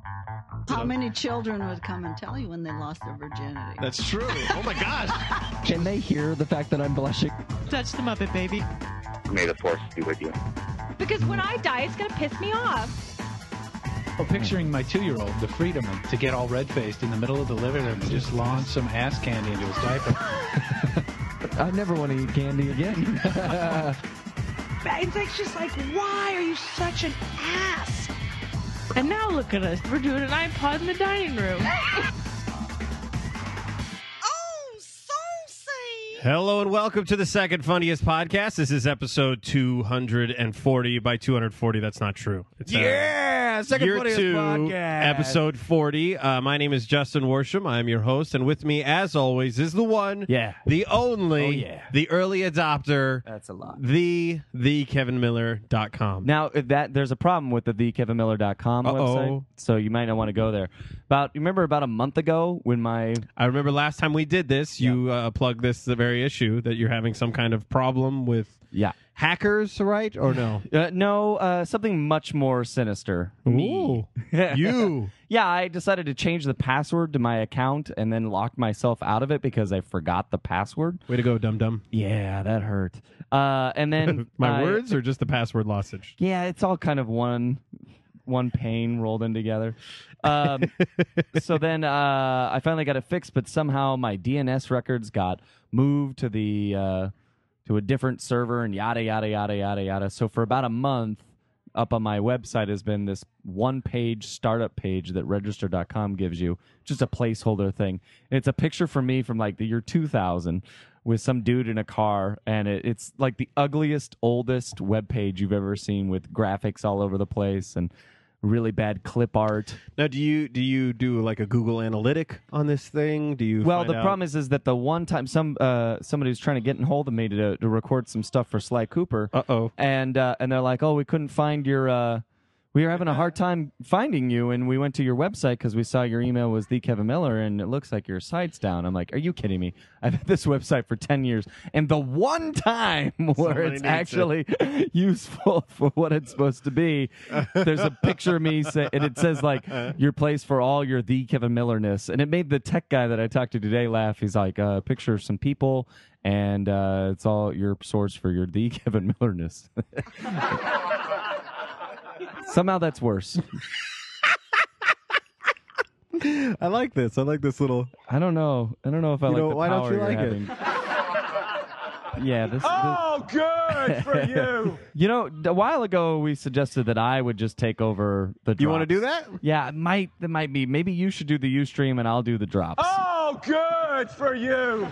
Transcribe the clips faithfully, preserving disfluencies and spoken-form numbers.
How many children would come and tell you when they lost their virginity? That's true. Oh, my gosh. Can they hear the fact that I'm blushing? Touch the Muppet Baby. May the force be with you. Because when I die, it's going to piss me off. Oh, picturing my two-year-old, the freedom to get all red-faced in the middle of the living room and just launch some ass candy into his diaper. I never want to eat candy again. It's like, just like, why are you such an ass? And now look at us. We're doing an iPod in the dining room. Hello and welcome to the second funniest podcast. This is episode two hundred forty. By two hundred forty, that's not true. It's, yeah, uh, second year funniest two, podcast. episode forty. Uh, my name is Justin Worsham. I am your host, and with me, as always, is the one, Yeah. the only, Oh, yeah. the early adopter, That's a lot. the the Kevin Miller dot com. Now, if that there's a problem with the the Kevin Miller dot com Uh-oh. website, so you might not want to go there. About you remember about a month ago when my I remember last time we did this, you uh, plugged this the very issue that you're having some kind of problem with yeah hackers, right? Or no? uh, no uh, something much more sinister. Ooh, you. Yeah, I decided to change the password to my account and then locked myself out of it because I forgot the password. Way to go, dum dum. Yeah, that hurt. Uh, and then My I- words or just the password lozenge? Yeah, it's all kind of one one pain rolled in together. Um, so then uh, I finally got it fixed, but somehow my D N S records got moved to the uh, to a different server and yada yada yada yada yada. So for about a month, up on my website has been this one-page startup page that register dot com gives you, just a placeholder thing. And it's a picture from me from like the year two thousand with some dude in a car, and it, it's like the ugliest, oldest web page you've ever seen with graphics all over the place and really bad clip art. Now, do you do you do like a Google Analytic on this thing? Do you? Well, find the out- problem is, is that the one time some uh, somebody was trying to get in hold of me to to record some stuff for Sly Cooper, Uh-oh. and uh, and they're like, oh, we couldn't find your. Uh, we were having a hard time finding you, and we went to your website because we saw your email was the Kevin Miller, and it looks like your site's down. I'm like, are you kidding me? I've had this website for ten years, and the one time where Somebody it's needs actually useful for what it's supposed to be, there's a picture of me, say, and it says like your place for all your the Kevin Millerness, and it made the tech guy that I talked to today laugh. He's like, uh, picture of some people, and uh, it's all your source for your the Kevin Millerness. Somehow that's worse. I like this. I like this little. I don't know. I don't know if I You like know, the why don't power you you're like it? having. Yeah, this. Oh, good for you. this you know, a while ago we suggested that I would just take over the. Drops. You want to do that? Yeah, it might. That might be. Maybe you should do the Ustream and I'll do the drops. Oh, good for you.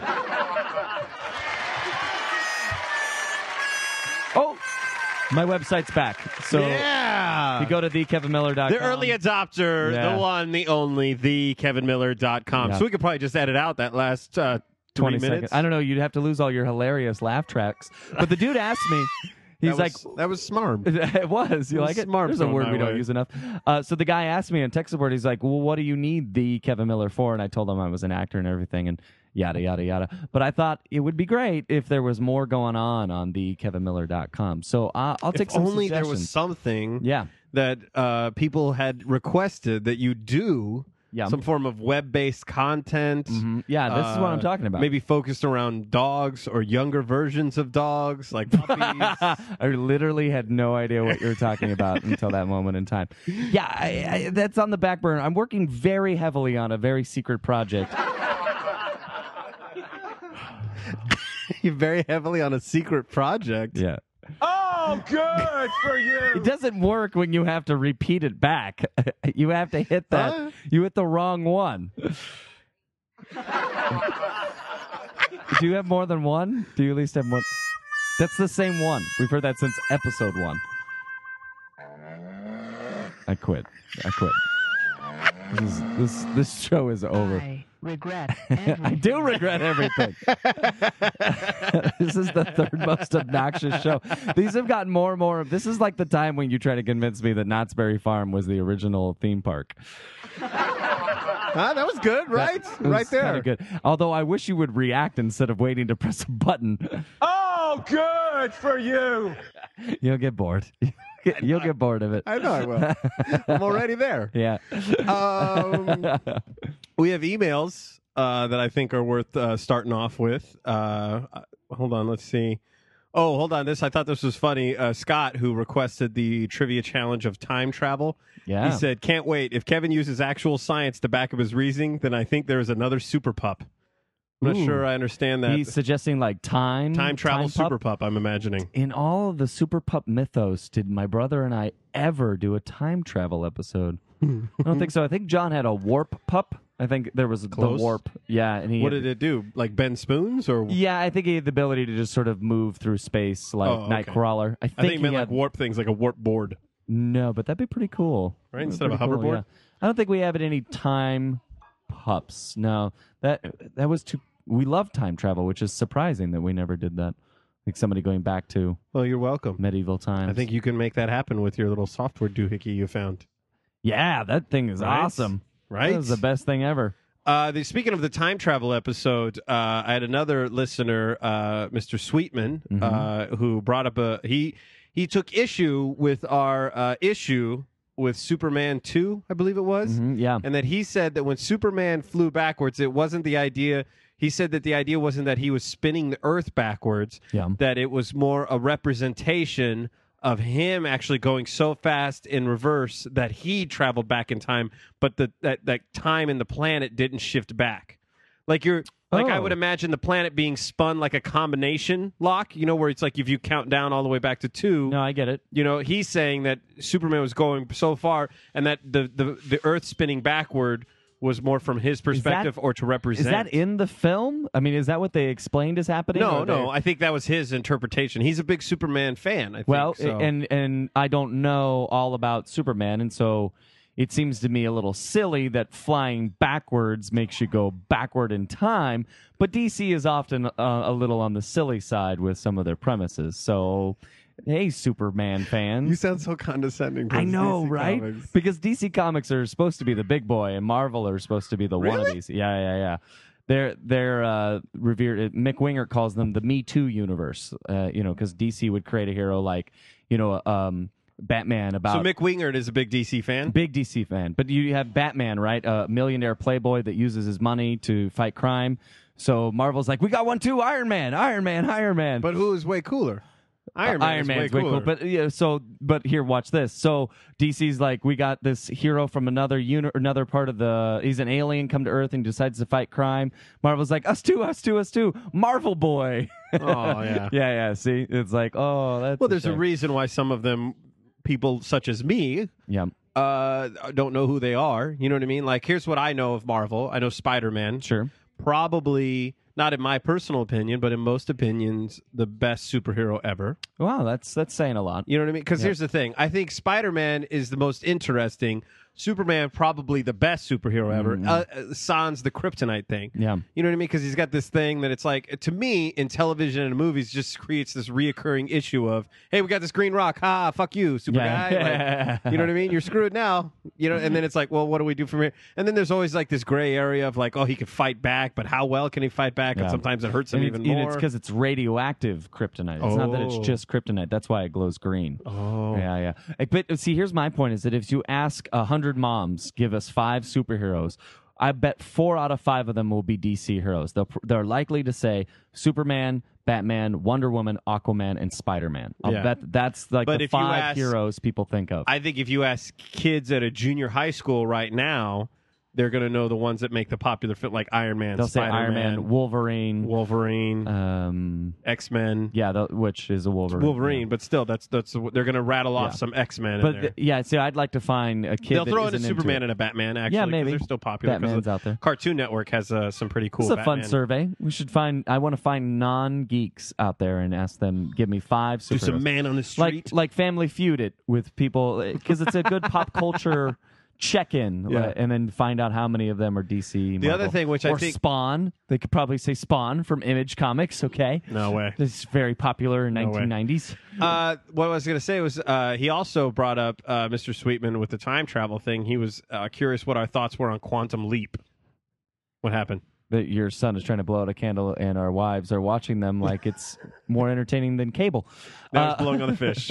Oh, my website's back. So yeah. if you go to the Kevin Miller dot com. The early adopter, Yeah. the one, the only, the Kevin Miller dot com. Yeah. So we could probably just edit out that last uh, twenty three minutes. seconds. I don't know. You'd have to lose all your hilarious laugh tracks. But the dude asked me. He's that like, was, that was smart. it was. You It was like it? smart There's a thrown word my we don't way. use enough. Uh, so the guy asked me on tech support. He's like, "Well, what do you need the Kevin Miller for?" And I told him I was an actor and everything, and yada yada yada. But I thought it would be great if there was more going on on the Kevin Miller dot com. So uh, I'll take If some only there was suggestions. something Yeah. that uh, people had requested that you do. Yeah. Some form of web-based content. Mhm. Yeah, this is what I'm uh, talking about. Maybe focused around dogs or younger versions of dogs, like puppies. I literally had no idea what you were talking about until that moment in time. Yeah, I, I, that's on the back burner. I'm working very heavily on a very secret project. You're very heavily on a secret project. Yeah. Oh, good for you. It doesn't work when you have to repeat it back. You have to hit that. Huh? You hit the wrong one. Do you have more than one? Do you at least have one? That's the same one. We've heard that since episode one. I quit. I quit. This is, this this show is over. I regret everything. I do regret everything. This is the third most obnoxious show. These have gotten more and more. This is like the time when you try to convince me that Knott's Berry Farm was the original theme park. Ah, that was good, right? That was right there. kinda good. Although I wish you would react instead of waiting to press a button. Oh, good for you. You'll get bored. You'll get bored of it. I know I will. I'm already there. Yeah. Um, we have emails uh, that I think are worth uh, starting off with. Uh, hold on, let's see. Oh, hold on. This I thought this was funny. Uh, Scott, who requested the trivia challenge of time travel, Yeah. he said, "Can't wait. If Kevin uses actual science to back up his reasoning, then I think there is another super pup." I'm not Ooh. sure I understand that. He's suggesting like time time travel time super pup. pup. I'm imagining. In all of the super pup mythos, did my brother and I ever do a time travel episode? I don't think so. I think John had a warp pup. I think there was Close. the warp. Yeah, and he. What had- did it do? Like bend spoons or? Yeah, I think he had the ability to just sort of move through space like Oh, okay. Nightcrawler. I think, I think it he meant had, like warp things, like a warp board. No, but that'd be pretty cool. Right, That'd be instead of a pretty cool, hoverboard? yeah. I don't think we have any time pups. No, that that was too. We love time travel, which is surprising that we never did that. Like somebody going back to Well, you're welcome. medieval times. I think you can make that happen with your little software doohickey you found. Yeah, that thing is Right? awesome. Right? That was the best thing ever. Uh, the, speaking of the time travel episode, uh, I had another listener, uh, Mister Sweetman, Mm-hmm. uh, who brought up a he he took issue with our uh, issue with Superman two, I believe it was, Mhm, yeah. and that he said that when Superman flew backwards, it wasn't the idea. He said that the idea wasn't that he was spinning the Earth backwards. Yeah. That it was more a representation of him actually going so fast in reverse that he traveled back in time, but the, that, that time in the planet didn't shift back. Like you're like I Oh. would imagine the planet being spun like a combination lock, you know, where it's like if you count down all the way back to two. No, I get it. You know, he's saying that Superman was going so far and that the, the, the Earth spinning backward was more from his perspective or to represent. Is that in the film? I mean, is that what they explained is happening? No, or no. they- I think that was his interpretation. He's a big Superman fan, I think. Well, so. and and I don't know all about Superman, and so it seems to me a little silly that flying backwards makes you go backward in time. But D C is often uh, a little on the silly side with some of their premises. So, hey, Superman fans. You sound so condescending. I towards know, D C right? Comics. Because D C Comics are supposed to be the big boy, and Marvel are supposed to be the Really? wannabes. Yeah, yeah, yeah. They're they're uh, revered. Mick Winger calls them the Me Too universe. Uh, you know, because D C would create a hero like, you know, um, Batman about. So Mick Wingert is a big D C fan? Big D C fan, but you have Batman, right? A millionaire playboy that uses his money to fight crime. So Marvel's like, we got one too, Iron Man, Iron Man, Iron Man. But who is way cooler? Iron Uh, Man Iron is Man's way way cooler. cool. But yeah, so but here, watch this. So D C's like, we got this hero from another uni- another part of the. He's an alien, come to Earth and decides to fight crime. Marvel's like, us too, us too, us too. Marvel boy. Oh, yeah. yeah, yeah. See, it's like, oh, that's Well, there's a shame. reason why some of them, people such as me, Yeah, uh, don't know who they are. You know what I mean? Like, here's what I know of Marvel. I know Spider-Man. sure. Probably, not in my personal opinion, but in most opinions, the best superhero ever. Wow, that's that's saying a lot. You know what I mean? Because Yeah. here's the thing. I think Spider-Man is the most interesting. Superman, probably the best superhero ever. Mhm. Uh, uh, sans the kryptonite thing. Yeah. You know what I mean? Because he's got this thing that it's like, to me, in television and movies, just creates this reoccurring issue of, hey, we got this green rock. Ha, fuck you, super Yeah. guy. Like, you know what I mean? You're screwed now. You know, and then it's like, well, what do we do from here? And then there's always like this gray area of like, oh, he can fight back, but how well can he fight back? Yeah. And sometimes it hurts him And even it's, and more. it's because it's radioactive kryptonite. It's not that it's Oh. just kryptonite. That's why it glows green. oh, Yeah, yeah. Eh, But see, here's my point: is that if you ask a hundred moms, give us five superheroes, I bet four out of five of them will be D C heroes. They'll, they're likely to say Superman, Batman, Wonder Woman, Aquaman, and Spider-Man. I'll Yeah. bet that's like But the if you five ask- heroes people think of. I think if you ask kids at a junior high school right now, they're going to know the ones that make the popular fit, like Iron Man, They'll say Spider-Man, Iron Man, Wolverine, Wolverine, um, X-Men. yeah, the, which is a Wolverine. Wolverine, but still, that's that's they're going to rattle off Yeah. some X-Men. But in there. th- yeah, see, I'd like to find a kid. They'll that throw in a isn't into Superman it. and a Batman. Actually, Yeah, 'cause maybe. they're still popular. 'cause Batman's the out there. Cartoon Network has uh, some pretty cool. This is a fun Batman. survey. We should find. I want to find non-geeks out there and ask them. Give me five superheroes. Do some man on the street. like like Family Feud it with people because it's a good pop culture check-in, Yeah. uh, and then find out how many of them are D C. The other Marvel. thing, which I or think- Spawn, they could probably say Spawn from Image Comics. Okay, no way. this is very popular in No way. nineteen nineties. Uh, what I was going to say was uh, he also brought up uh, Mister Sweetman with the time travel thing. He was uh, curious what our thoughts were on Quantum Leap. What happened? that your son is trying to blow out a candle and our wives are watching them like it's more entertaining than cable. Now it's Uh, blowing on the fish.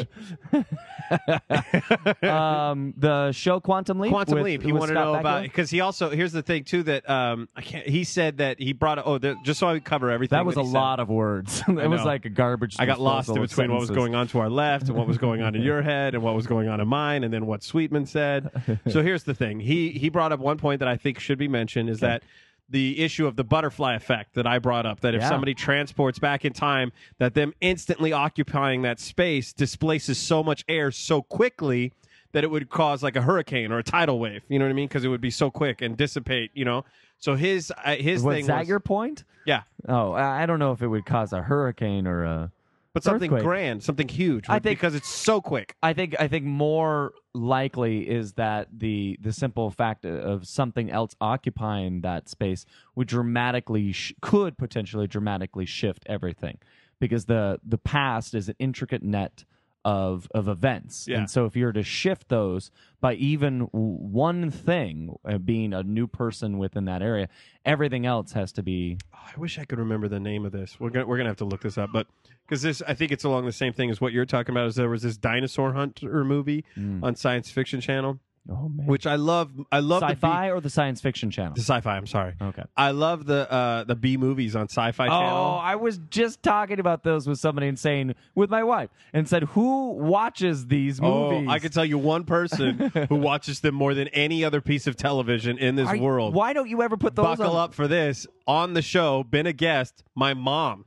um, the show Quantum Leap. Quantum with- Leap. He with wanted to Scott know about Bakula. because he also here's the thing too that um I can't. He said that he brought oh there, just so I would cover everything. That was he a said. lot of words. it was know. like a garbage. I got lost in disposal of between what was sentences. going on to our left and what was going on in your head and what was going on in mine and then what Sweetman said. So here's the thing. He he brought up one point that I think should be mentioned is that the issue of the butterfly effect that I brought up, that if Yeah. somebody transports back in time, that them instantly occupying that space displaces so much air so quickly that it would cause like a hurricane or a tidal wave. You know what I mean? Because it would be so quick and dissipate, you know? So his uh, his Was thing that was... your point? Yeah. Oh, I I don't know if it would cause a hurricane or a. But something earthquake. grand, something huge, I think- because it's so quick. I think I think more likely is that the the simple fact of something else occupying that space would dramatically sh- could potentially dramatically shift everything, because the the past is an intricate net of of events, Yeah. and so if you were to shift those by even w- one thing, uh, being a new person within that area, everything else has to be. Oh, I wish I could remember the name of this. We're gonna we're gonna have to look this up, but because this, I think it's along the same thing as what you're talking about. Is there was this dinosaur hunter movie on Science Fiction Channel, Oh man, which I love. I love sci-fi the or the science fiction channel? B, the sci-fi. I'm sorry. Okay. I love the uh, the B movies on Sci-Fi Oh, Channel. I was just talking about those with somebody and saying with my wife and said, "Who watches these movies?" Oh, I can tell you one person who watches them more than any other piece of television in this Are you- world. Why don't you ever put those Buckle on? up for this on the show. Been a guest. My mom.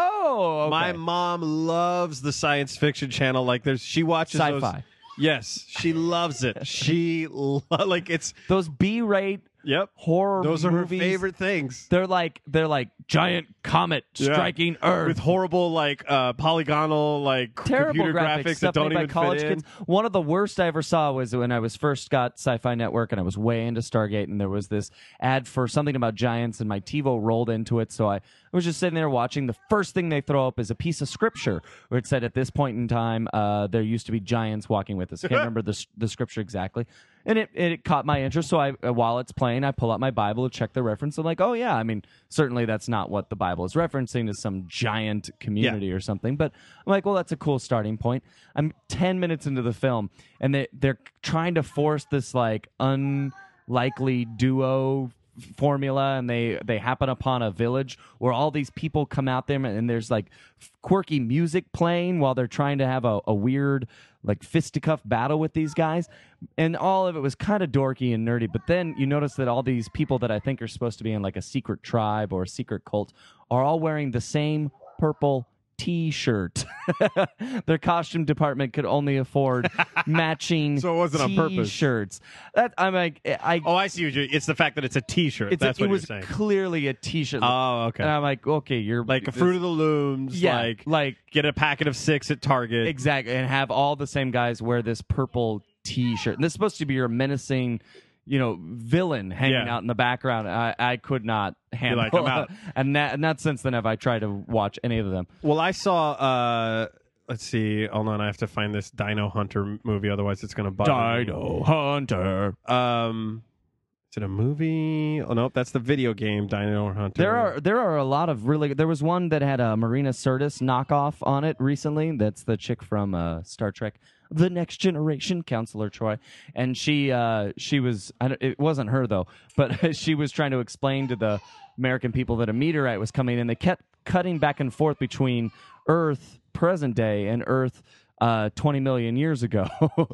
Oh, okay. My mom loves the Science Fiction Channel. Like there's, she watches those. Sci-fi. Yes, she loves it. She lo- like it's. Those B-rate Yep, horror those are movies, her favorite things. They're like they're like giant comet Yeah. striking Earth With horrible like uh, polygonal like terrible computer graphics, graphics stuff that don't made by even college fit in. kids. One of the worst I ever saw was when I was first got Sci-Fi Network and I was way into Stargate, and there was this ad for something about giants, and my TiVo rolled into it. So I, I was just sitting there watching. The first thing they throw up is a piece of scripture where it said, "At this point in time, uh, there used to be giants walking with us." I can't remember the the scripture exactly. And it, it caught my interest, so I uh, while it's playing, I pull out my Bible to check the reference. I'm like, oh yeah, I mean, certainly that's not what the Bible is referencing, is some giant community or something. But I'm like, well, that's a cool starting point. I'm ten minutes into the film, and they they're trying to force this like unlikely duo formula, and they they happen upon a village where all these people come out there, and there's like quirky music playing while they're trying to have a, a weird like fisticuff battle with these guys, and all of it was kind of dorky and nerdy. But then you notice that all these people that I think are supposed to be in like a secret tribe or a secret cult are all wearing the same purple T-shirt. Their costume department could only afford matching So it wasn't on purpose. T-shirts. That I'm like, I Oh, I see what you. It's the fact that it's a T-shirt. it's a- That's what it was you're saying. clearly a T-shirt. Oh, okay. And I'm like, okay, you're Like a this- Fruit of the Looms. yeah, Like like get a packet of six at Target. exactly, and have all the same guys wear this purple T-shirt. And this is supposed to be your menacing, you know, villain hanging Yeah. out in the background. I, I could not handle. like, I'm out. and that, and not since then have I tried to watch any of them. Well, I saw. uh Let's see. Hold on. I have to find this Dino Hunter movie. Otherwise, it's going to bother me. Hunter. Um, is it a movie? Oh nope, that's the video game Dino Hunter. There are there are a lot of really. There was one that had a Marina Sirtis knockoff on it recently. That's the chick from uh, Star Trek: The Next Generation, Counselor Troy, and she uh, she was. I don't, it wasn't her though, but she was trying to explain to the American people that a meteorite was coming, and they kept cutting back and forth between Earth present day and Earth uh, twenty million years ago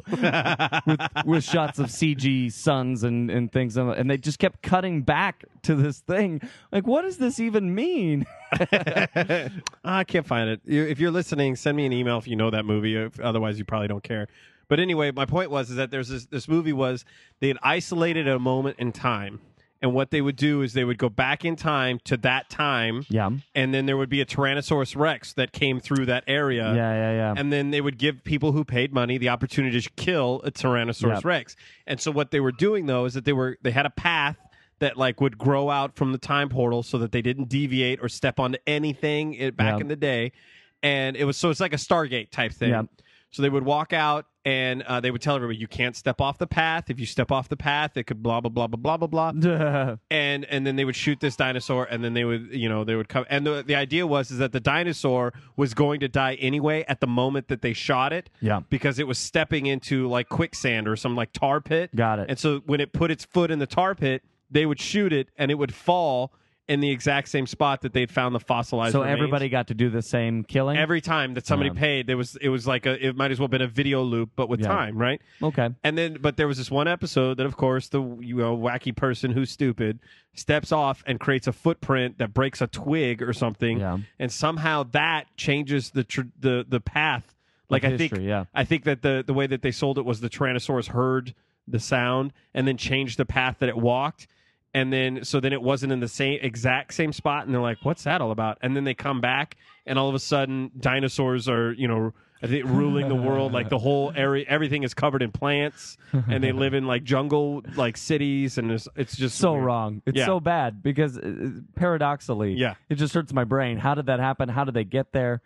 with, with shots of C G suns and, and things. And they just kept cutting back to this thing. Like, what does this even mean? I can't find it. You- If you're listening, send me an email if you know that movie. If, otherwise, you probably don't care. But anyway, my point was is that there's this, this movie was they had isolated a moment in time. And what they would do is they would go back in time to that time. Yeah. And then there would be a Tyrannosaurus Rex that came through that area. Yeah, yeah, yeah. And then they would give people who paid money the opportunity to kill a Tyrannosaurus Yep. Rex. And so what they were doing though is that they were they had a path that like would grow out from the time portal so that they didn't deviate or step onto anything it, back Yep. in the day. And it was so it's like a Stargate type thing. Yep. So they would walk out and uh, they would tell everybody, you can't step off the path. If you step off the path, it could blah, blah, blah, blah, blah, blah, blah. and and then they would shoot this dinosaur, and then they would, you know, they would come. And the, the idea was is that the dinosaur was going to die anyway at the moment that they shot it. Yeah. Because it was stepping into like quicksand or some like tar pit. Got it. And so when it put its foot in the tar pit, they would shoot it, and it would fall in the exact same spot that they'd found the fossilized So remains. everybody got to do the same killing? Every time that somebody Yeah. paid, there was it was like a it might as well have been a video loop, but with Yeah. time, right? Okay. And then, but there was this one episode that, of course, the you know wacky person who's stupid steps off and creates a footprint that breaks a twig or something, Yeah. and somehow that changes the tr- the the path. Like Of I think, history, yeah. I think that the the way that they sold it was the Tyrannosaurus heard the sound and then changed the path that it walked. And then, so then it wasn't in the same exact same spot, and they're like, "What's that all about?" And then they come back, and all of a sudden, dinosaurs are, you know, I think ruling the world. Like the whole area, everything is covered in plants, and they live in like jungle, like cities, and it's, it's just So weird. wrong. It's Yeah. so bad because uh, paradoxically, Yeah. it just hurts my brain. How did that happen? How did they get there?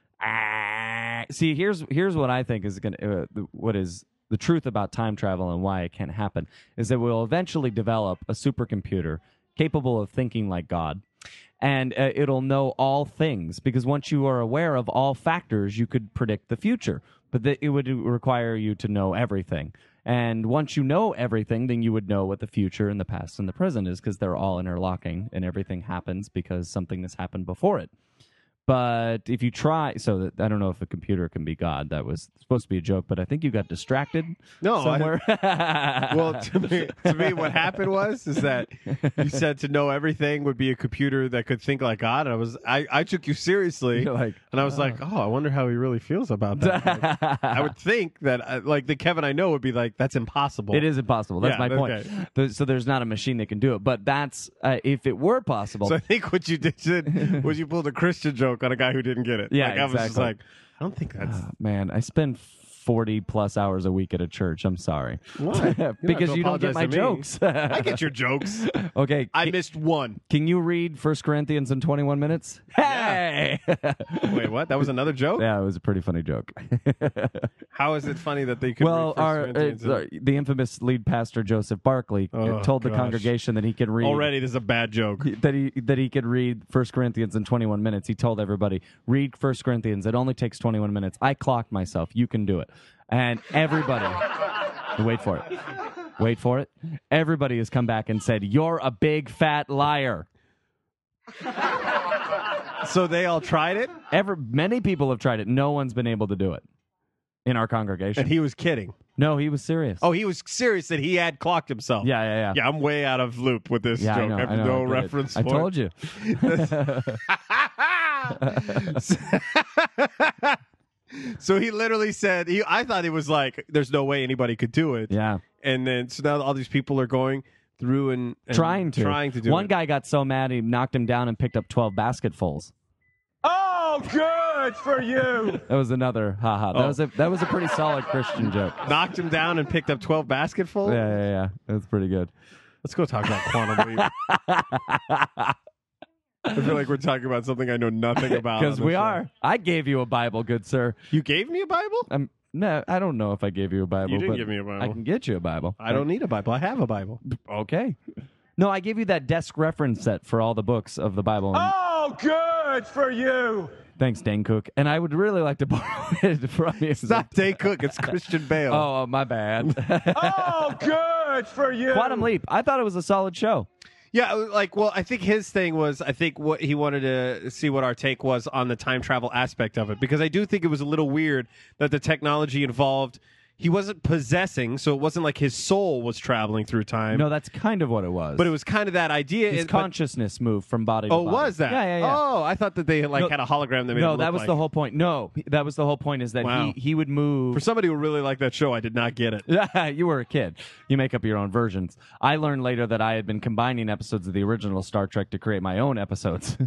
Ah. See, here's here's what I think is going to uh, what is the truth about time travel and why it can't happen is that we'll eventually develop a supercomputer capable of thinking like God. And uh, it'll know all things because once you are aware of all factors, you could predict the future. But th- it would require you to know everything. And once you know everything, then you would know what the future and the past and the present is because they're all interlocking and everything happens because something has happened before it. But if you try, so that, I don't know if a computer can be God. That was supposed to be a joke, but I think you got distracted No, I- somewhere. Well, to me, to me, what happened was is that you said to know everything would be a computer that could think like God. And I was, I, I took you seriously, You're like, and I was like, oh, I wonder how he really feels about that. Like, I would think that, uh, like the Kevin I know would be like, that's impossible. It is impossible. That's Yeah, my point. okay. There- So there's not a machine that can do it. But that's uh, if it were possible. So I think what you did did was you pulled a Christian joke on a guy who didn't get it. Yeah, like, I was just exactly. like, I don't think that's Ah, man, I spend forty plus hours a week at a church. I'm sorry. why because you don't get my jokes. I get your jokes. Okay. I ca- missed one. Can you read First Corinthians in twenty-one minutes? Hey! Wait, what? That was another joke? Yeah, it was a pretty funny joke. How is it funny that they could well, read First our, Corinthians uh, and- the infamous lead pastor Joseph Barkley uh, Oh, told the gosh. congregation that he could read Already, this is a bad joke. that he that he could read First Corinthians in twenty-one minutes. He told everybody, read First Corinthians. It only takes twenty-one minutes. I clocked myself. You can do it. And everybody, wait for it. Wait for it. Everybody has come back and said, you're a big fat liar. So they all tried it, Ever, many people have tried it. No one's been able to do it in our congregation. and he was kidding. no, he was serious. Oh, he was serious that he had clocked himself. yeah, yeah, yeah. Yeah, I'm way out of loop with this Yeah, joke. I know. have I know, no I get it. reference I for told you. it. So he literally said, he, I thought it was like, there's no way anybody could do it. Yeah. And then, so now all these people are going through and, and Trying to. trying to do One it. guy got so mad he knocked him down and picked up twelve basketfuls. Oh, good for you. That was another haha. That Oh. was a that was a pretty solid Christian joke. knocked him down and picked up twelve basketfuls. Yeah, yeah, yeah. That's pretty good. Let's go talk about quantum leap. I feel like we're talking about something I know nothing about. Because on the we show. are. I gave you a Bible, good sir. You gave me a Bible? I'm no, I don't know if I gave you a Bible. You didn't but give me a Bible. I can get you a Bible. I don't need a Bible. I have a Bible. Okay. No, I gave you that desk reference set for all the books of the Bible. And Oh, good for you. thanks, Dane Cook. And I would really like to borrow it from you. It's not Day Cook. It's Christian Bale. Oh, my bad. Oh, good for you. Quantum Leap. I thought it was a solid show. Yeah, like, well, I think his thing was, I think what he wanted to see what our take was on the time travel aspect of it, because I do think it was a little weird that the technology involved, he wasn't possessing, so it wasn't like his soul was traveling through time. No, that's kind of what it was. But it was kind of that idea. His it- but- consciousness moved from body to oh, body. was that? Yeah, yeah, yeah. Oh, I thought that they like No, had a hologram that made it no, look that was like- the whole point. No, that was the whole point is that Wow. he, he would move. For somebody who really liked that show, I did not get it. Yeah, you were a kid. You make up your own versions. I learned later that I had been combining episodes of the original Star Trek to create my own episodes.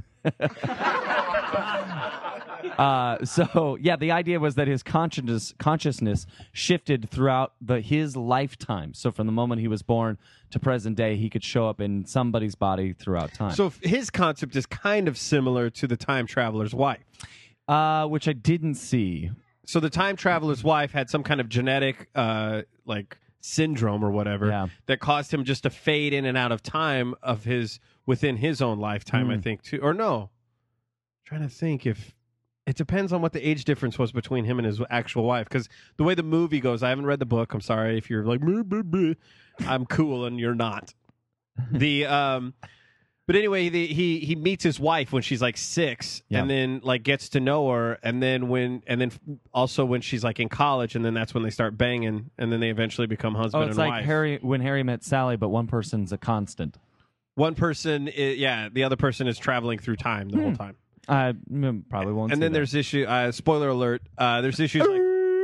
uh, so yeah, the idea was that his consciousness consciousness shifted throughout the his lifetime. So from the moment he was born to present day, he could show up in somebody's body throughout time. So f- his concept is kind of similar to the time traveler's wife. uh, which I didn't see. so the time traveler's wife had some kind of genetic uh, like syndrome or whatever Yeah. that caused him just to fade in and out of time of his within his own lifetime. Mm. I think too, or no, I'm trying to think if. It depends on what the age difference was between him and his actual wife. Because the way the movie goes, I haven't read the book. I'm sorry if you're like, "Bleh, bleh, bleh." I'm cool and you're not. The um, but anyway, the, he he meets his wife when she's like six, Yeah. and then like gets to know her, and then when and then also when she's like in college, and then that's when they start banging, and then they eventually become husband Oh, it's and like wife. Harry when Harry met Sally, but one person's a constant. One person, is, yeah, the other person is traveling through time the whole Hmm. time. I mm, probably won't. And see then that. there's issue. Uh, spoiler alert. Uh, there's issues like.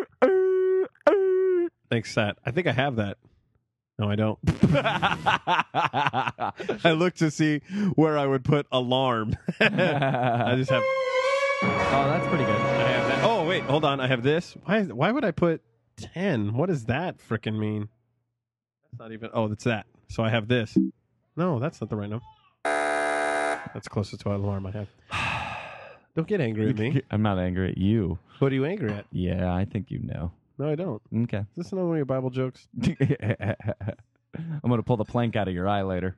Thanks, Seth. I think I have that. No, I don't. I looked to see where I would put alarm. I just have. Oh, that's pretty good. I have that. Oh wait, hold on. I have this. Why? Why would I put ten? What does that frickin' mean? That's not even. Oh, that's that. So I have this. No, that's not the right number. That's closest to an alarm I have. Don't get angry at me. I'm not angry at you. What are you angry at? Yeah, I think you know. No, I don't. Okay. Is this another one of your Bible jokes? I'm going to pull the plank out of your eye later.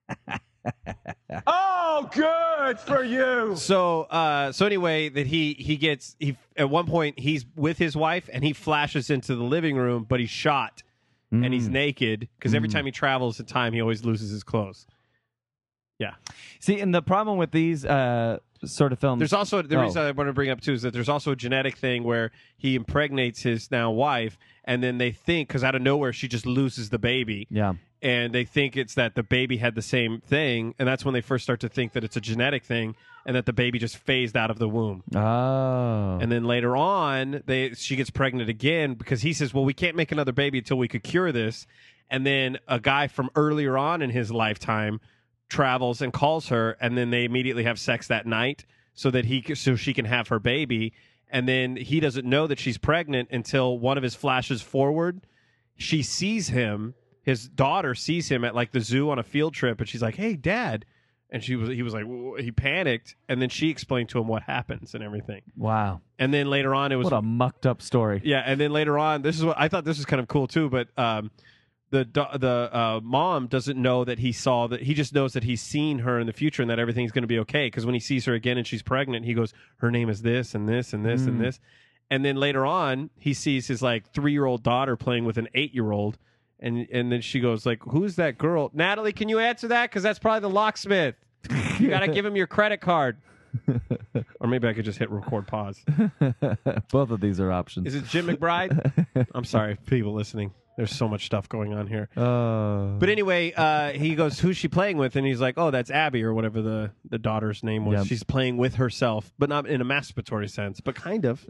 Oh, good for you. So, uh, so anyway, that he he gets he at one point he's with his wife and he flashes into the living room, but he's shot and he's Mm. naked because every Mm. time he travels in time, he always loses his clothes. Yeah. See, and the problem with these uh, sort of films... There's also the Oh. reason I want to bring up too is that there's also a genetic thing where he impregnates his now wife, and then they think because out of nowhere she just loses the baby. Yeah. And they think it's that the baby had the same thing, and that's when they first start to think that it's a genetic thing, and that the baby just phased out of the womb. Oh. And then later on, they she gets pregnant again because he says, "Well, we can't make another baby until we could cure this." And then a guy from earlier on in his lifetime travels and calls her, and then they immediately have sex that night so that he so she can have her baby. And then he doesn't know that she's pregnant until one of his flashes forward. She sees him. His daughter sees him at like the zoo on a field trip, and she's like, "Hey, Dad!" And she was he was like "Whoa," he panicked, and then she explained to him what happens and everything. Wow. And then later on, it was What a mucked up story. yeah. And then later on, this is what I thought. This was kind of cool too. But um, the do- the uh, mom doesn't know that he saw that. He just knows that he's seen her in the future and that everything's going to be okay. Because when he sees her again and she's pregnant, he goes, "Her name is this and this and this Mm. and this." And then later on, he sees his like three year old daughter playing with an eight year old. And and then she goes like, "Who's that girl?" Natalie, can you answer that? Because that's probably the locksmith. You got to give him your credit card. Or maybe I could just hit record pause. Both of these are options. Is it Jim McBride? I'm sorry, people listening. There's so much stuff going on here. Uh, But anyway, uh, he goes, "Who's she playing with?" And he's like, "Oh, that's Abby," or whatever the, the daughter's name was. Yep. She's playing with herself, but not in a masturbatory sense, but kind of.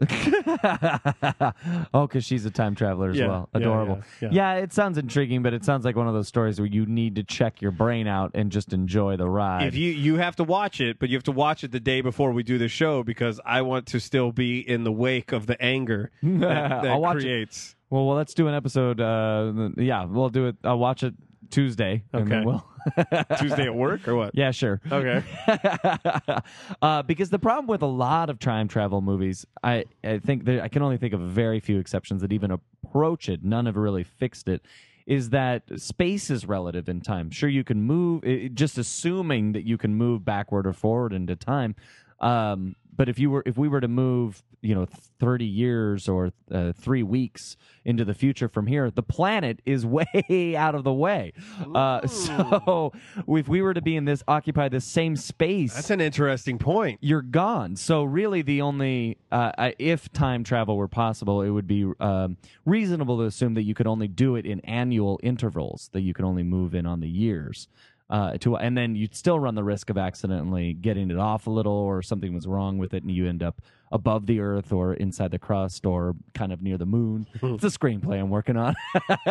oh, because she's a time traveler as Yeah, well. yeah, Adorable. yeah, Yeah, yeah. it sounds intriguing, but it sounds like one of those stories where you need to check your brain out and just enjoy the ride. If you you have to watch it, but you have to watch it the day before we do the show because I want to still be in the wake of the anger that, that I'll watch it. creates. Well, well, let's do an episode. Uh, yeah, we'll do it. I'll watch it Tuesday. And Okay. then we'll Tuesday at work or what? Yeah, sure. Okay. uh, because the problem with a lot of time travel movies, I, I think there, I can only think of very few exceptions that even approach it. None have really fixed it. Is that space is relative in time? Sure, you can move. It, just assuming that you can move backward or forward into time. Um, but if you were, if we were to move, you know, thirty years or uh, three weeks into the future from here, the planet is way out of the way. Uh, so if we were to be in this, occupy this same space, That's an interesting point. you're gone. So really, the only uh, I- if time travel were possible, it would be um, reasonable to assume that you could only do it in annual intervals, that you could only move in on the years. Uh, to and then you'd still run the risk of accidentally getting it off a little, or something was wrong with it, and you end up above the Earth or inside the crust or kind of near the moon. It's a screenplay I'm working on.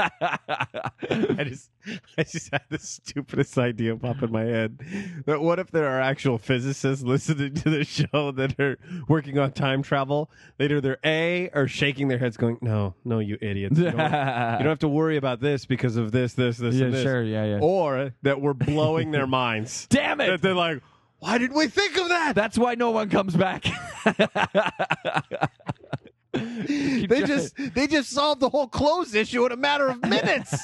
I just, I just had the stupidest idea pop in my head. That what if there are actual physicists listening to the show that are working on time travel? They'd either A, are shaking their heads going, no, no, you idiots. You don't, you don't have to worry about this because of this, this, this, Yeah, and this. sure, yeah, yeah. Or that we're blowing their minds. Damn it! That they're like, why didn't we think of that? That's why no one comes back. Keep They trying. just they just solved the whole clothes issue in a matter of minutes.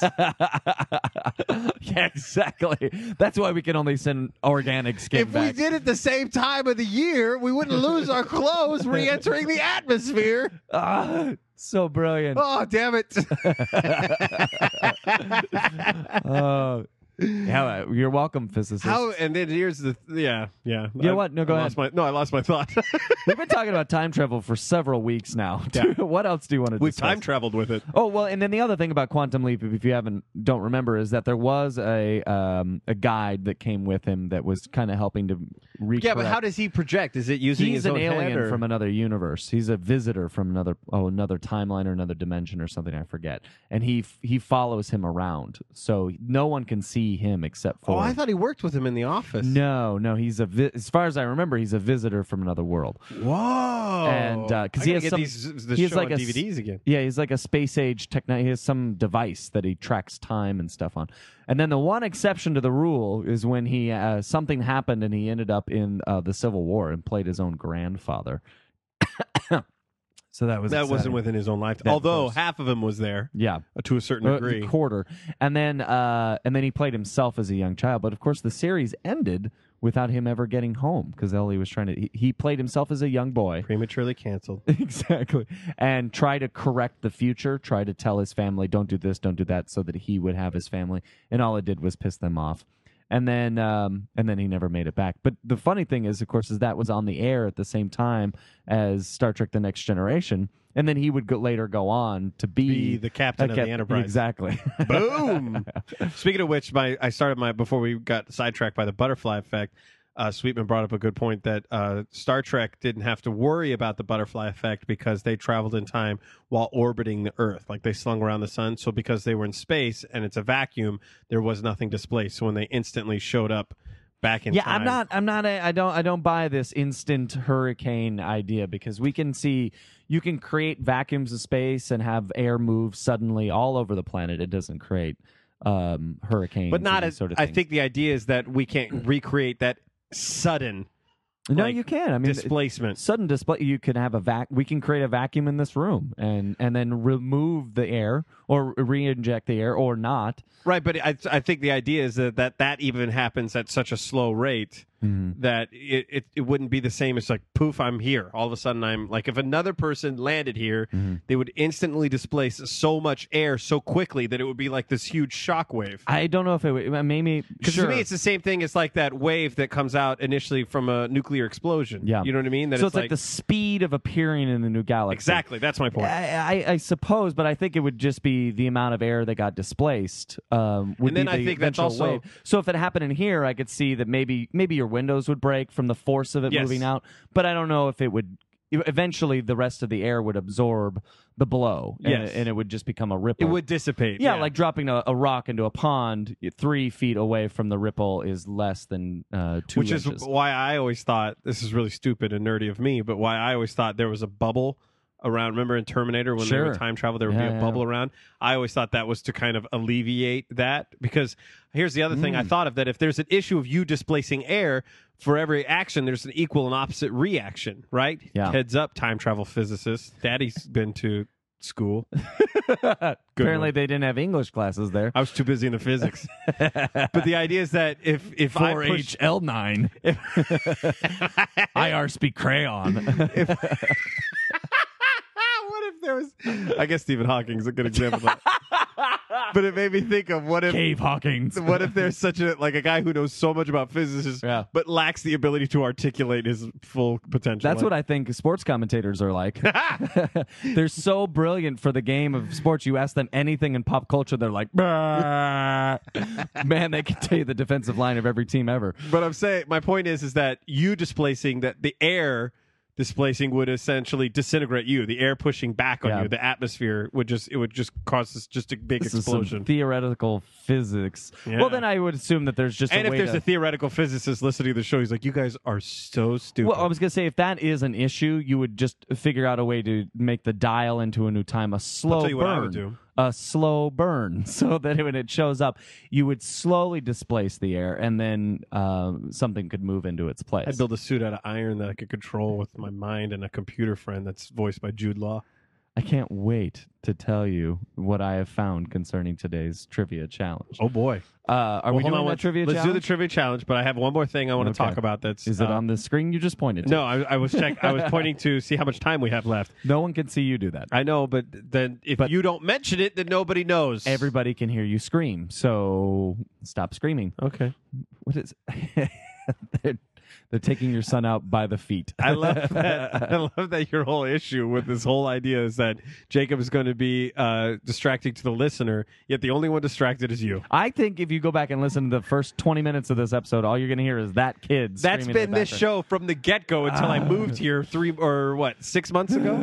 Yeah, exactly. That's why we can only send organic skin If back. we did it the same time of the year, we wouldn't lose our clothes re-entering the atmosphere. Ah, so brilliant. Oh, damn it. Oh, yeah, you're welcome, physicist. How and then here's the yeah, yeah. You know I- what? No, go I ahead. lost my, no, I lost my thought. We've been talking about time travel for several weeks now. Yeah. What else do you want to We've discuss? time traveled with it. Oh well, and then the other thing about Quantum Leap, if you haven't don't remember, is that there was a um, a guide that came with him that was kind of helping to recorrect. Yeah, but how does he project? Is it using He's his an own alien head, or? from another universe. He's a visitor from another oh another timeline or another dimension or something, I forget. And he he follows him around, so no one can see him except for. Oh, I thought he worked with him in the office. No, no, he's a vi- as far as I remember, he's a visitor from another world. Whoa! And, uh, 'cause I he gotta has get some- these, this he has show like on a D s- V Ds again. Yeah, he's like a space age techno. He has some device that he tracks time and stuff on. And then the one exception to the rule is when he uh, something happened and he ended up in uh, the Civil War and played his own grandfather. So that was That exciting. wasn't within his own lifetime. That Although was- half of him was there Yeah. uh, to a certain Uh, degree. a quarter, and then uh, and then he played himself as a young child. But of course, the series ended without him ever getting home because all he was trying to he, he played himself as a young boy. Prematurely canceled. Exactly, and try to correct the future. Try to tell his family, "Don't do this, don't do that," so that he would have his family. And all it did was piss them off. And then, um, and then he never made it back. But the funny thing is, of course, is that was on the air at the same time as Star Trek: The Next Generation. And then he would go, later go on to be, Be the captain a of cap- the Enterprise. Exactly. Boom. Speaking of which, my I started my before we got sidetracked by the butterfly effect. Uh, Sweetman brought up a good point that uh, Star Trek didn't have to worry about the butterfly effect because they traveled in time while orbiting the Earth, like they slung around the sun. So because they were in space and it's a vacuum, there was nothing displaced. So when they instantly showed up back in yeah, time, I'm not. I'm not. A, I don't. I don't buy this instant hurricane idea because we can see you can create vacuums of space and have air move suddenly all over the planet. It doesn't create um, hurricanes, but not and as these sort of I things. think the idea is that we can't recreate that sudden No, like, you can. I mean, displacement. sudden display. You can have a vac. We can create a vacuum in this room and and then remove the air or re-inject the air or not. Right, but I I think the idea is that that, that even happens at such a slow rate Mm-hmm. that it, it, it wouldn't be the same as like poof, I'm here. All of a sudden I'm like if another person landed here, Mm-hmm. they would instantly displace so much air so quickly that it would be like this huge shock wave. I don't know if it would. Maybe Because sure. to me, it's the same thing as like that wave that comes out initially from a nuclear explosion. Yeah. You know what I mean? That so it's like, the speed of appearing in the new galaxy. exactly. That's my point. I, I, I suppose, but I think it would just be the amount of air that got displaced. Um, would And then be I the think that's eventual also- wave. So if it happened in here, I could see that maybe maybe your windows would break from the force of it Yes. moving out. But I don't know if it would. Eventually, the rest of the air would absorb the blow, and, Yes. it, and it would just become a ripple. It would dissipate. Yeah, like dropping a, a rock into a pond three feet away from the ripple is less than uh, two Which inches. is why I always thought this is really stupid and nerdy of me, but why I always thought there was a bubble around. Remember in Terminator when they Sure. would time travel, there would Yeah, be a yeah. bubble around. I always thought that was to kind of alleviate that because here's the other thing I thought of that if there's an issue of you displacing air for every action, there's an equal and opposite reaction, right? Yeah. Heads up, time travel physicists. Daddy's been to school. Apparently, one. they didn't have English classes there. I was too busy in the physics. But the idea is that if if I push, four H L nine. I R speak crayon. what if there was? I guess Stephen Hawking's a good example. Of that. But it made me think of what if Cave Hawkins. what if there's such a like a guy who knows so much about physics Yeah. but lacks the ability to articulate his full potential. That's what I think sports commentators are like. They're so brilliant for the game of sports. You ask them anything in pop culture, they're like, "Bah." Man, they can tell you the defensive line of every team ever. But I'm saying my point is is that you displacing that the air displacing would essentially disintegrate you. The air pushing back on Yeah. you, the atmosphere would just it would just cause this, just a big This is some explosion. theoretical physics. Yeah. Well, then I would assume that there's just And a if way there's to... a theoretical physicist listening to the show, he's like, "You guys are so stupid." Well, I was going to say, if that is an issue, you would just figure out a way to make the dial into a new time a slow tell you burn. what I would do. A slow burn, so that when it shows up, you would slowly displace the air, and then um, something could move into its place. I'd build a suit out of iron that I could control with my mind and a computer friend that's voiced by Jude Law. I can't wait to tell you what I have found concerning today's trivia challenge. Oh boy. Uh, are Well, we hold doing on, that let's, trivia let's challenge? do the trivia challenge, but I have one more thing I want Okay. to talk about. That's Is it uh, on the screen you just pointed to? No, I, I was check. I was pointing to see how much time we have left. No one can see you do that. I know, but then if But- you don't mention it, then nobody knows. Everybody can hear you scream, so stop screaming. Okay. What is? they're, they're taking your son out by the feet. I love that. I love that your whole issue with this whole idea is that Jacob is going to be uh, distracting to the listener, yet the only one distracted is you. I think if you go back and listen to the first twenty minutes of this episode, all you're going to hear is that kid. That's screaming in been the this background. show from the get go until I moved here three or what six months ago.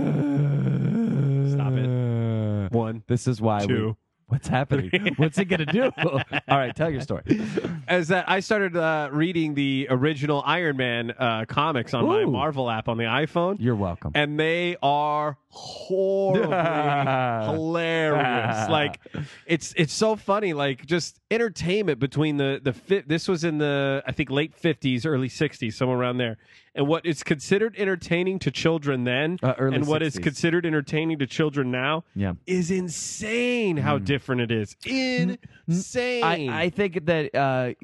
Stop it. One. This is why Two. we. What's happening? What's it going to do? All right, tell your story. As that I started uh, reading the original Iron Man uh, comics on my Ooh. Marvel app on the iPhone. You're welcome. And they are horribly hilarious. Like it's it's so funny. Like just entertainment between the the fi- this was in the I think late fifties, early sixties, somewhere around there. And what is considered entertaining to children then, Uh, early and what is sixties. considered entertaining to children now, Yeah. is insane. How different it is. Insane. I, I think that uh,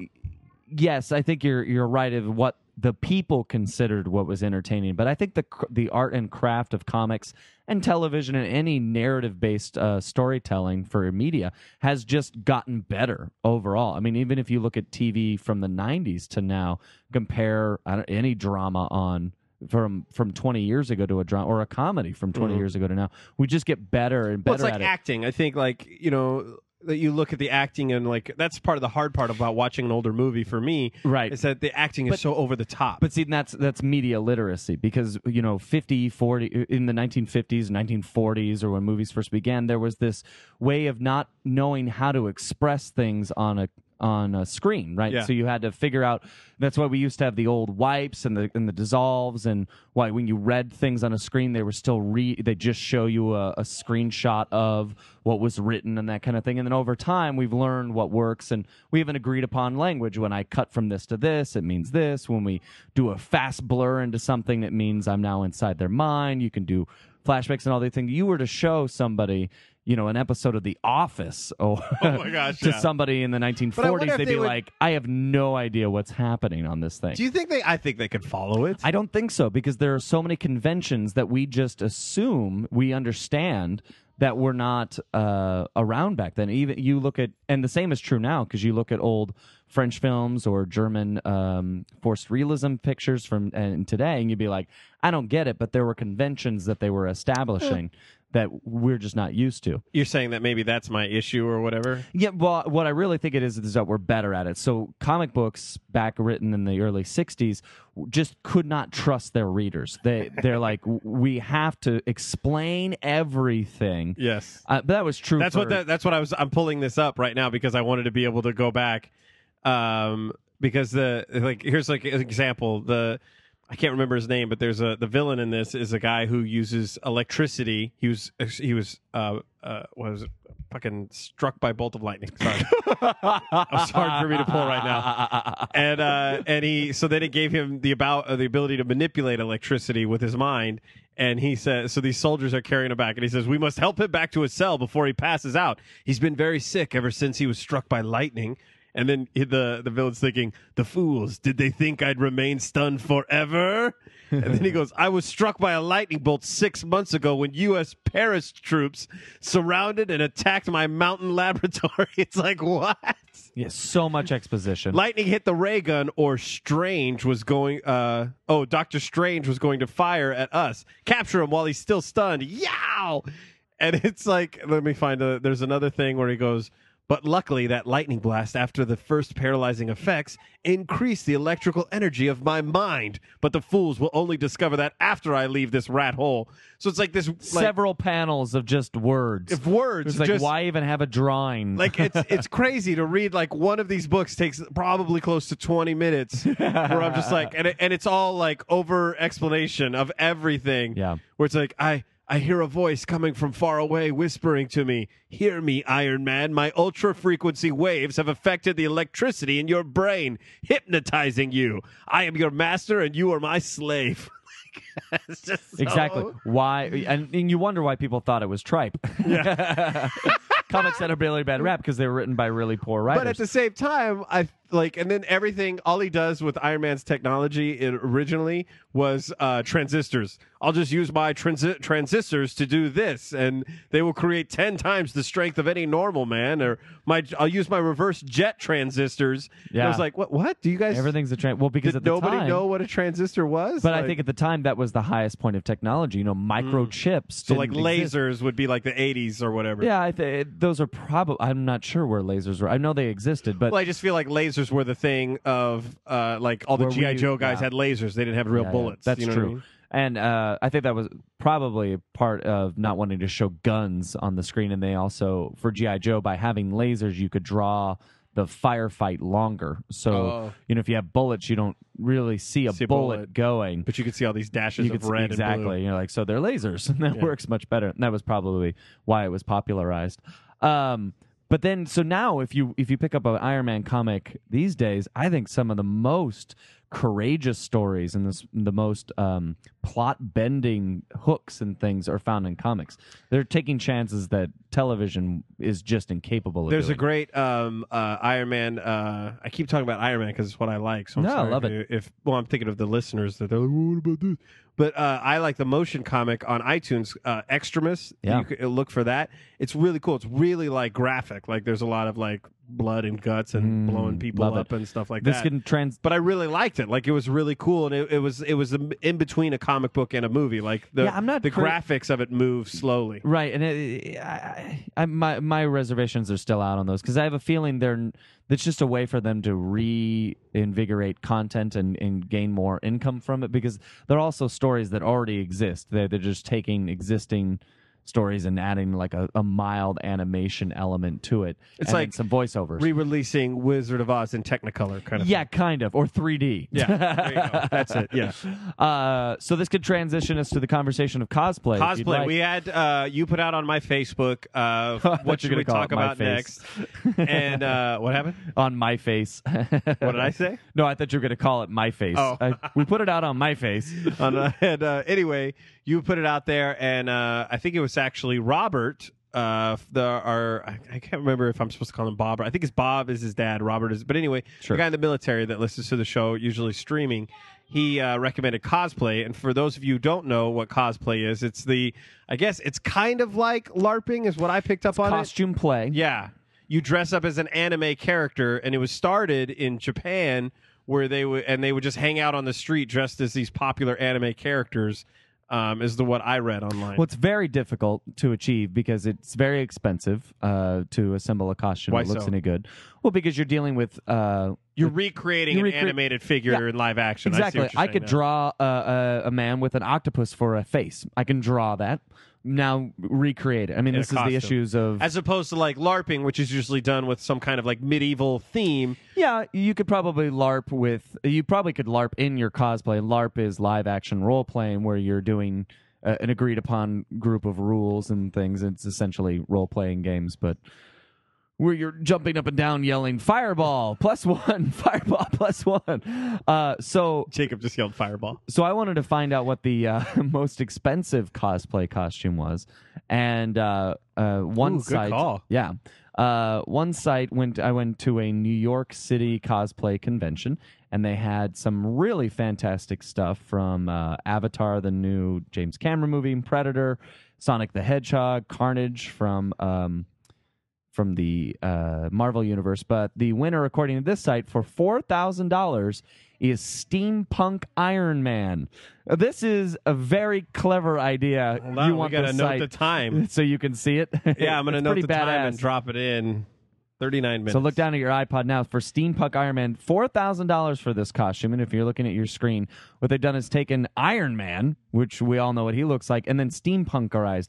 yes, I think you're you're right of what the people considered what was entertaining, but I think the cr- the art and craft of comics and television and any narrative based uh, storytelling for media has just gotten better overall. I mean, even if you look at T V from the nineties to now, compare I don't, any drama on. From from twenty years ago to a drama or a comedy from twenty Mhm. years ago to now, we just get better and Well, better it's like at it. acting. I think, like, you know, that you look at the acting and, like, that's part of the hard part about watching an older movie for me. Right. Is that the acting is But- so over the top. But see, that's that's media literacy because, you know, fifty, forty, in the nineteen fifties, nineteen forties, or when movies first began, there was this way of not knowing how to express things on a on a screen, right? Yeah. So you had to figure out. That's why we used to have the old wipes and the and the dissolves, and why when you read things on a screen, they were still re. They just show you a, a screenshot of what was written and that kind of thing. And then over time, we've learned what works, and we have an agreed upon language. When I cut from this to this, it means this. When we do a fast blur into something, it means I'm now inside their mind. You can do flashbacks and all these things. You were to show somebody, you know, an episode of The Office or Oh my gosh, to yeah. somebody in the nineteen But I forties, wonder if they'd they be would- like, I have no idea what's happening on this thing. Do you think they, I think they could follow it? I don't think so, because there are so many conventions that we just assume we understand that were not uh, around back then. Even you look at, and the same is true now, because you look at old French films or German um, forced realism pictures from and today, and you'd be like, I don't get it, but there were conventions that they were establishing that we're just not used to. You're saying that maybe that's my issue or whatever? Yeah, well, what I really think it is is that we're better at it. So comic books back written in the early sixties just could not trust their readers. They they're like, we have to explain everything. Yes. Uh, but that was true. That's for, what that, that's what I was I'm pulling this up right now because I wanted to be able to go back um because the like here's like an example. The I can't remember his name, but there's a the villain in this is a guy who uses electricity. He was he was uh uh what was it? Fucking struck by a bolt of lightning. Sorry, it's hard for me to pull right now. And uh and he so then it gave him the about uh, the ability to manipulate electricity with his mind. And he says, so these soldiers are carrying him back, and he says, we must help him back to his cell before he passes out. He's been very sick ever since he was struck by lightning. And then the the villain's thinking, the fools, did they think I'd remain stunned forever? And then he goes, I was struck by a lightning bolt six months ago when U S Paris troops surrounded and attacked my mountain laboratory. It's like, what? Yeah, so much exposition. Lightning hit the ray gun, or Strange was going, uh, oh, Doctor Strange was going to fire at us. Capture him while he's still stunned. Yow! And it's like, let me find a, there's another thing where he goes, but luckily that lightning blast after the first paralyzing effects increased the electrical energy of my mind. But the fools will only discover that after I leave this rat hole. So it's like this, like, several panels of just words. if words, It's like, just, why even have a drawing? like it's it's crazy to read. Like one of these books takes probably close to twenty minutes, where I'm just like, and it, and it's all like over explanation of everything. Yeah. where it's like I I hear a voice coming from far away whispering to me, "Hear me, Iron Man. My ultra-frequency waves have affected the electricity in your brain, hypnotizing you. I am your master and you are my slave." It's just so... Exactly. Why? And, and you wonder why people thought it was tripe. Yeah. Comics had a really bad rap because they were written by really poor writers. But at the same time, I like, and then everything, all he does with Iron Man's technology it originally was uh, transistors. I'll just use my transi- transistors to do this, and they will create ten times the strength of any normal man. Or my, I'll use my reverse jet transistors. Yeah. And I was like, what? What do you guys? Everything's a trans. Well, because did at the nobody time, know what a transistor was? But like, I think at the time that was the highest point of technology. You know, microchips. so like didn't exist. lasers would be like the eighties or whatever. Yeah, I th- those are probably. I'm not sure where lasers were. I know they existed, but Well, I just feel like lasers were the thing of uh, like all the Where G I we- Joe guys yeah. had lasers. They didn't have real Yeah, yeah. bullets. That's you know what I true. mean? And uh, I think that was probably part of not wanting to show guns on the screen. And they also, for G I Joe, by having lasers, you could draw the firefight longer. So, Oh. you know, if you have bullets, you don't really see a, See a bullet, bullet. going. But you could see all these dashes You of could see- red exactly. and blue. You're like, so they're lasers, and that Yeah. works much better. And that was probably why it was popularized. Um, but then, so now, if you if you pick up an Iron Man comic these days, I think some of the most courageous stories and this, the most um, plot bending hooks and things are found in comics. They're taking chances that television is just incapable of. There's doing. a great um, uh, Iron Man. Uh, I keep talking about Iron Man because it's what I like. So I'm No, I sorry love if, it. if well, I'm thinking of the listeners that they're like, "What about this?" But uh, I like the motion comic on iTunes, uh, Extremis. Yeah. You could look for that. It's really cool. It's really like graphic. Like there's a lot of like blood and guts and Mm, blowing people love up it. and stuff like This that. can trans. But I really liked it. Like it was really cool, and it, it was it was in between a comic book and a movie. Like the Yeah, I'm not the cra- graphics of it move slowly. Right, and it, I, I, my my reservations are still out on those because I have a feeling they're it's just a way for them to reinvigorate content and, and gain more income from it because they're also stories that already exist. They're, they're just taking existing stories and adding like a, a mild animation element to it. It's and like then some voiceovers. Re-releasing Wizard of Oz in Technicolor, kind of. Yeah, kind of, or three D. Yeah, there you go. That's it. Yeah. Uh, so this could transition us to the conversation of cosplay. if you'd Cosplay. like. We had uh, you put out on my Facebook. Uh, thought what you should were we gonna call talk it My about Face. next? And uh, what happened? on my face. What did I say? No, I thought you were going to call it my face. Oh. I, we put it out on my face. on, uh, and uh, anyway, you put it out there, and uh, I think it was actually Robert. Uh, the our I, I can't remember if I'm supposed to call him Bob. Or I think it's Bob is his dad. Robert is, but anyway, Sure. the guy in the military that listens to the show, usually streaming. He uh, recommended cosplay, and for those of you who don't know what cosplay is, it's the I guess it's kind of like LARPing, is what I picked up on it. Costume play. Yeah. You dress up as an anime character, and it was started in Japan where they would and they would just hang out on the street dressed as these popular anime characters. Um, is the what I read online. Well, it's very difficult to achieve because it's very expensive uh, to assemble a costume Why that looks so? any good. Well, because you're dealing with uh, You're recreating you an recre- animated figure Yeah. in live action. exactly. I, see what you're I saying could now. draw a, a, a man with an octopus for a face. I can draw that. Now recreate it. I mean, In a this is the costume. issues of as opposed to like LARPing, which is usually done with some kind of like medieval theme. Yeah, you could probably LARP with. You probably could LARP in your cosplay. LARP is live action role playing where you're doing uh, an agreed upon group of rules and things. It's essentially role playing games, but where you're jumping up and down yelling "Fireball plus one, Fireball plus one." Uh, so, Jacob just yelled "Fireball." so I wanted to find out what the uh, most expensive cosplay costume was, and uh, uh, one Ooh, good site, call. yeah, uh, one site went. I went to a New York City cosplay convention, and they had some really fantastic stuff from uh, Avatar, the new James Cameron movie, Predator, Sonic the Hedgehog, Carnage from. Um, from the uh, Marvel Universe, but the winner, according to this site, for four thousand dollars is Steampunk Iron Man. Uh, This is a very clever idea. Hold on, you we want gotta this note site the time. so you can see it? Yeah, I'm gonna It's note pretty the time badass. and drop it in. thirty-nine minutes. So look down at your iPod now for Steampunk Iron Man. four thousand dollars for this costume. And if you're looking at your screen, what they've done is taken Iron Man, which we all know what he looks like, and then steampunkerized him.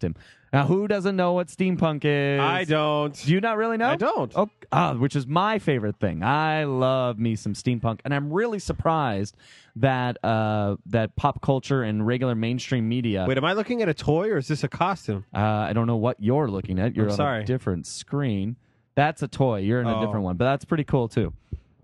Now, who doesn't know what steampunk is? I don't. Do you not really know? I don't. Oh, ah, which is my favorite thing. I love me some steampunk, and I'm really surprised that uh, that pop culture and regular mainstream media. Wait, am I looking at a toy or is this a costume? Uh, I don't know what you're looking at. You're I'm on sorry. a different screen. That's a toy. You're in a Oh. different one, but that's pretty cool too.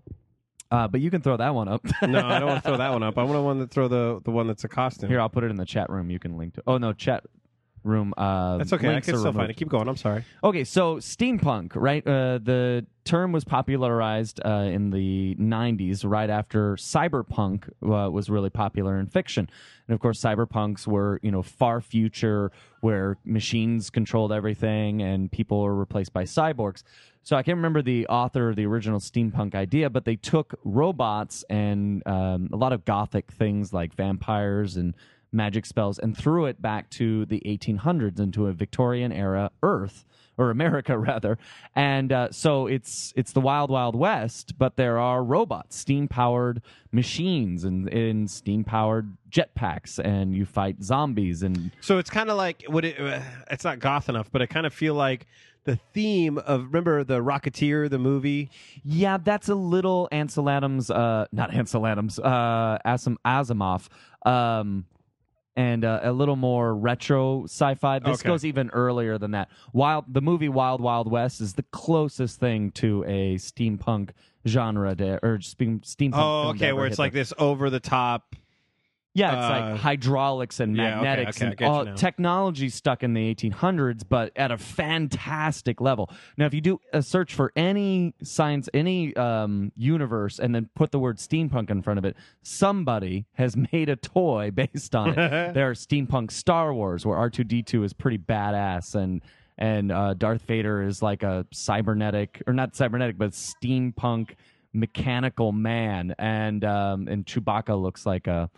Uh, but you can throw that one up. No, I don't want to throw that one up. I want to one that throw the the one that's a costume. Here, I'll put it in the chat room. You can link to. Oh no, chat room. Uh, That's okay. I links can are still find removed. it. Keep going. I'm sorry. Okay, so steampunk, right? Uh, the term was popularized uh, in the nineties, right after cyberpunk uh, was really popular in fiction. And of course, cyberpunks were, you know, far future where machines controlled everything and people were replaced by cyborgs. So I can't remember the author of the original steampunk idea, but they took robots and um, a lot of gothic things like vampires and magic spells and threw it back to the eighteen hundreds into a Victorian era Earth or America rather. And uh, so it's it's the wild wild west, but there are robots, steam powered machines and, and steam powered jetpacks, and you fight zombies. And So it's kind of like would it? Uh, it's not goth enough, but I kind of feel like the theme of remember the Rocketeer, the movie. yeah, that's a little Ansel Adams, uh, not Ansel Adams, uh, Asim Asimov. Um, and uh, a little more retro sci-fi. This Okay. goes even earlier than that. Wild, the movie Wild Wild West is the closest thing to a steampunk genre, to, or steam, steampunk. Oh, film to okay, ever where hit it's like the- this over the top. Yeah, it's uh, like hydraulics and yeah, okay, magnetics okay, I and get you all now. technology stuck in the eighteen hundreds, but at a fantastic level. Now, if you do a search for any science, any um, universe, and then put the word steampunk in front of it, somebody has made a toy based on it. There are steampunk Star Wars, where R two D two is pretty badass, and and uh, Darth Vader is like a cybernetic, or not cybernetic, but steampunk mechanical man, and um, and Chewbacca looks like a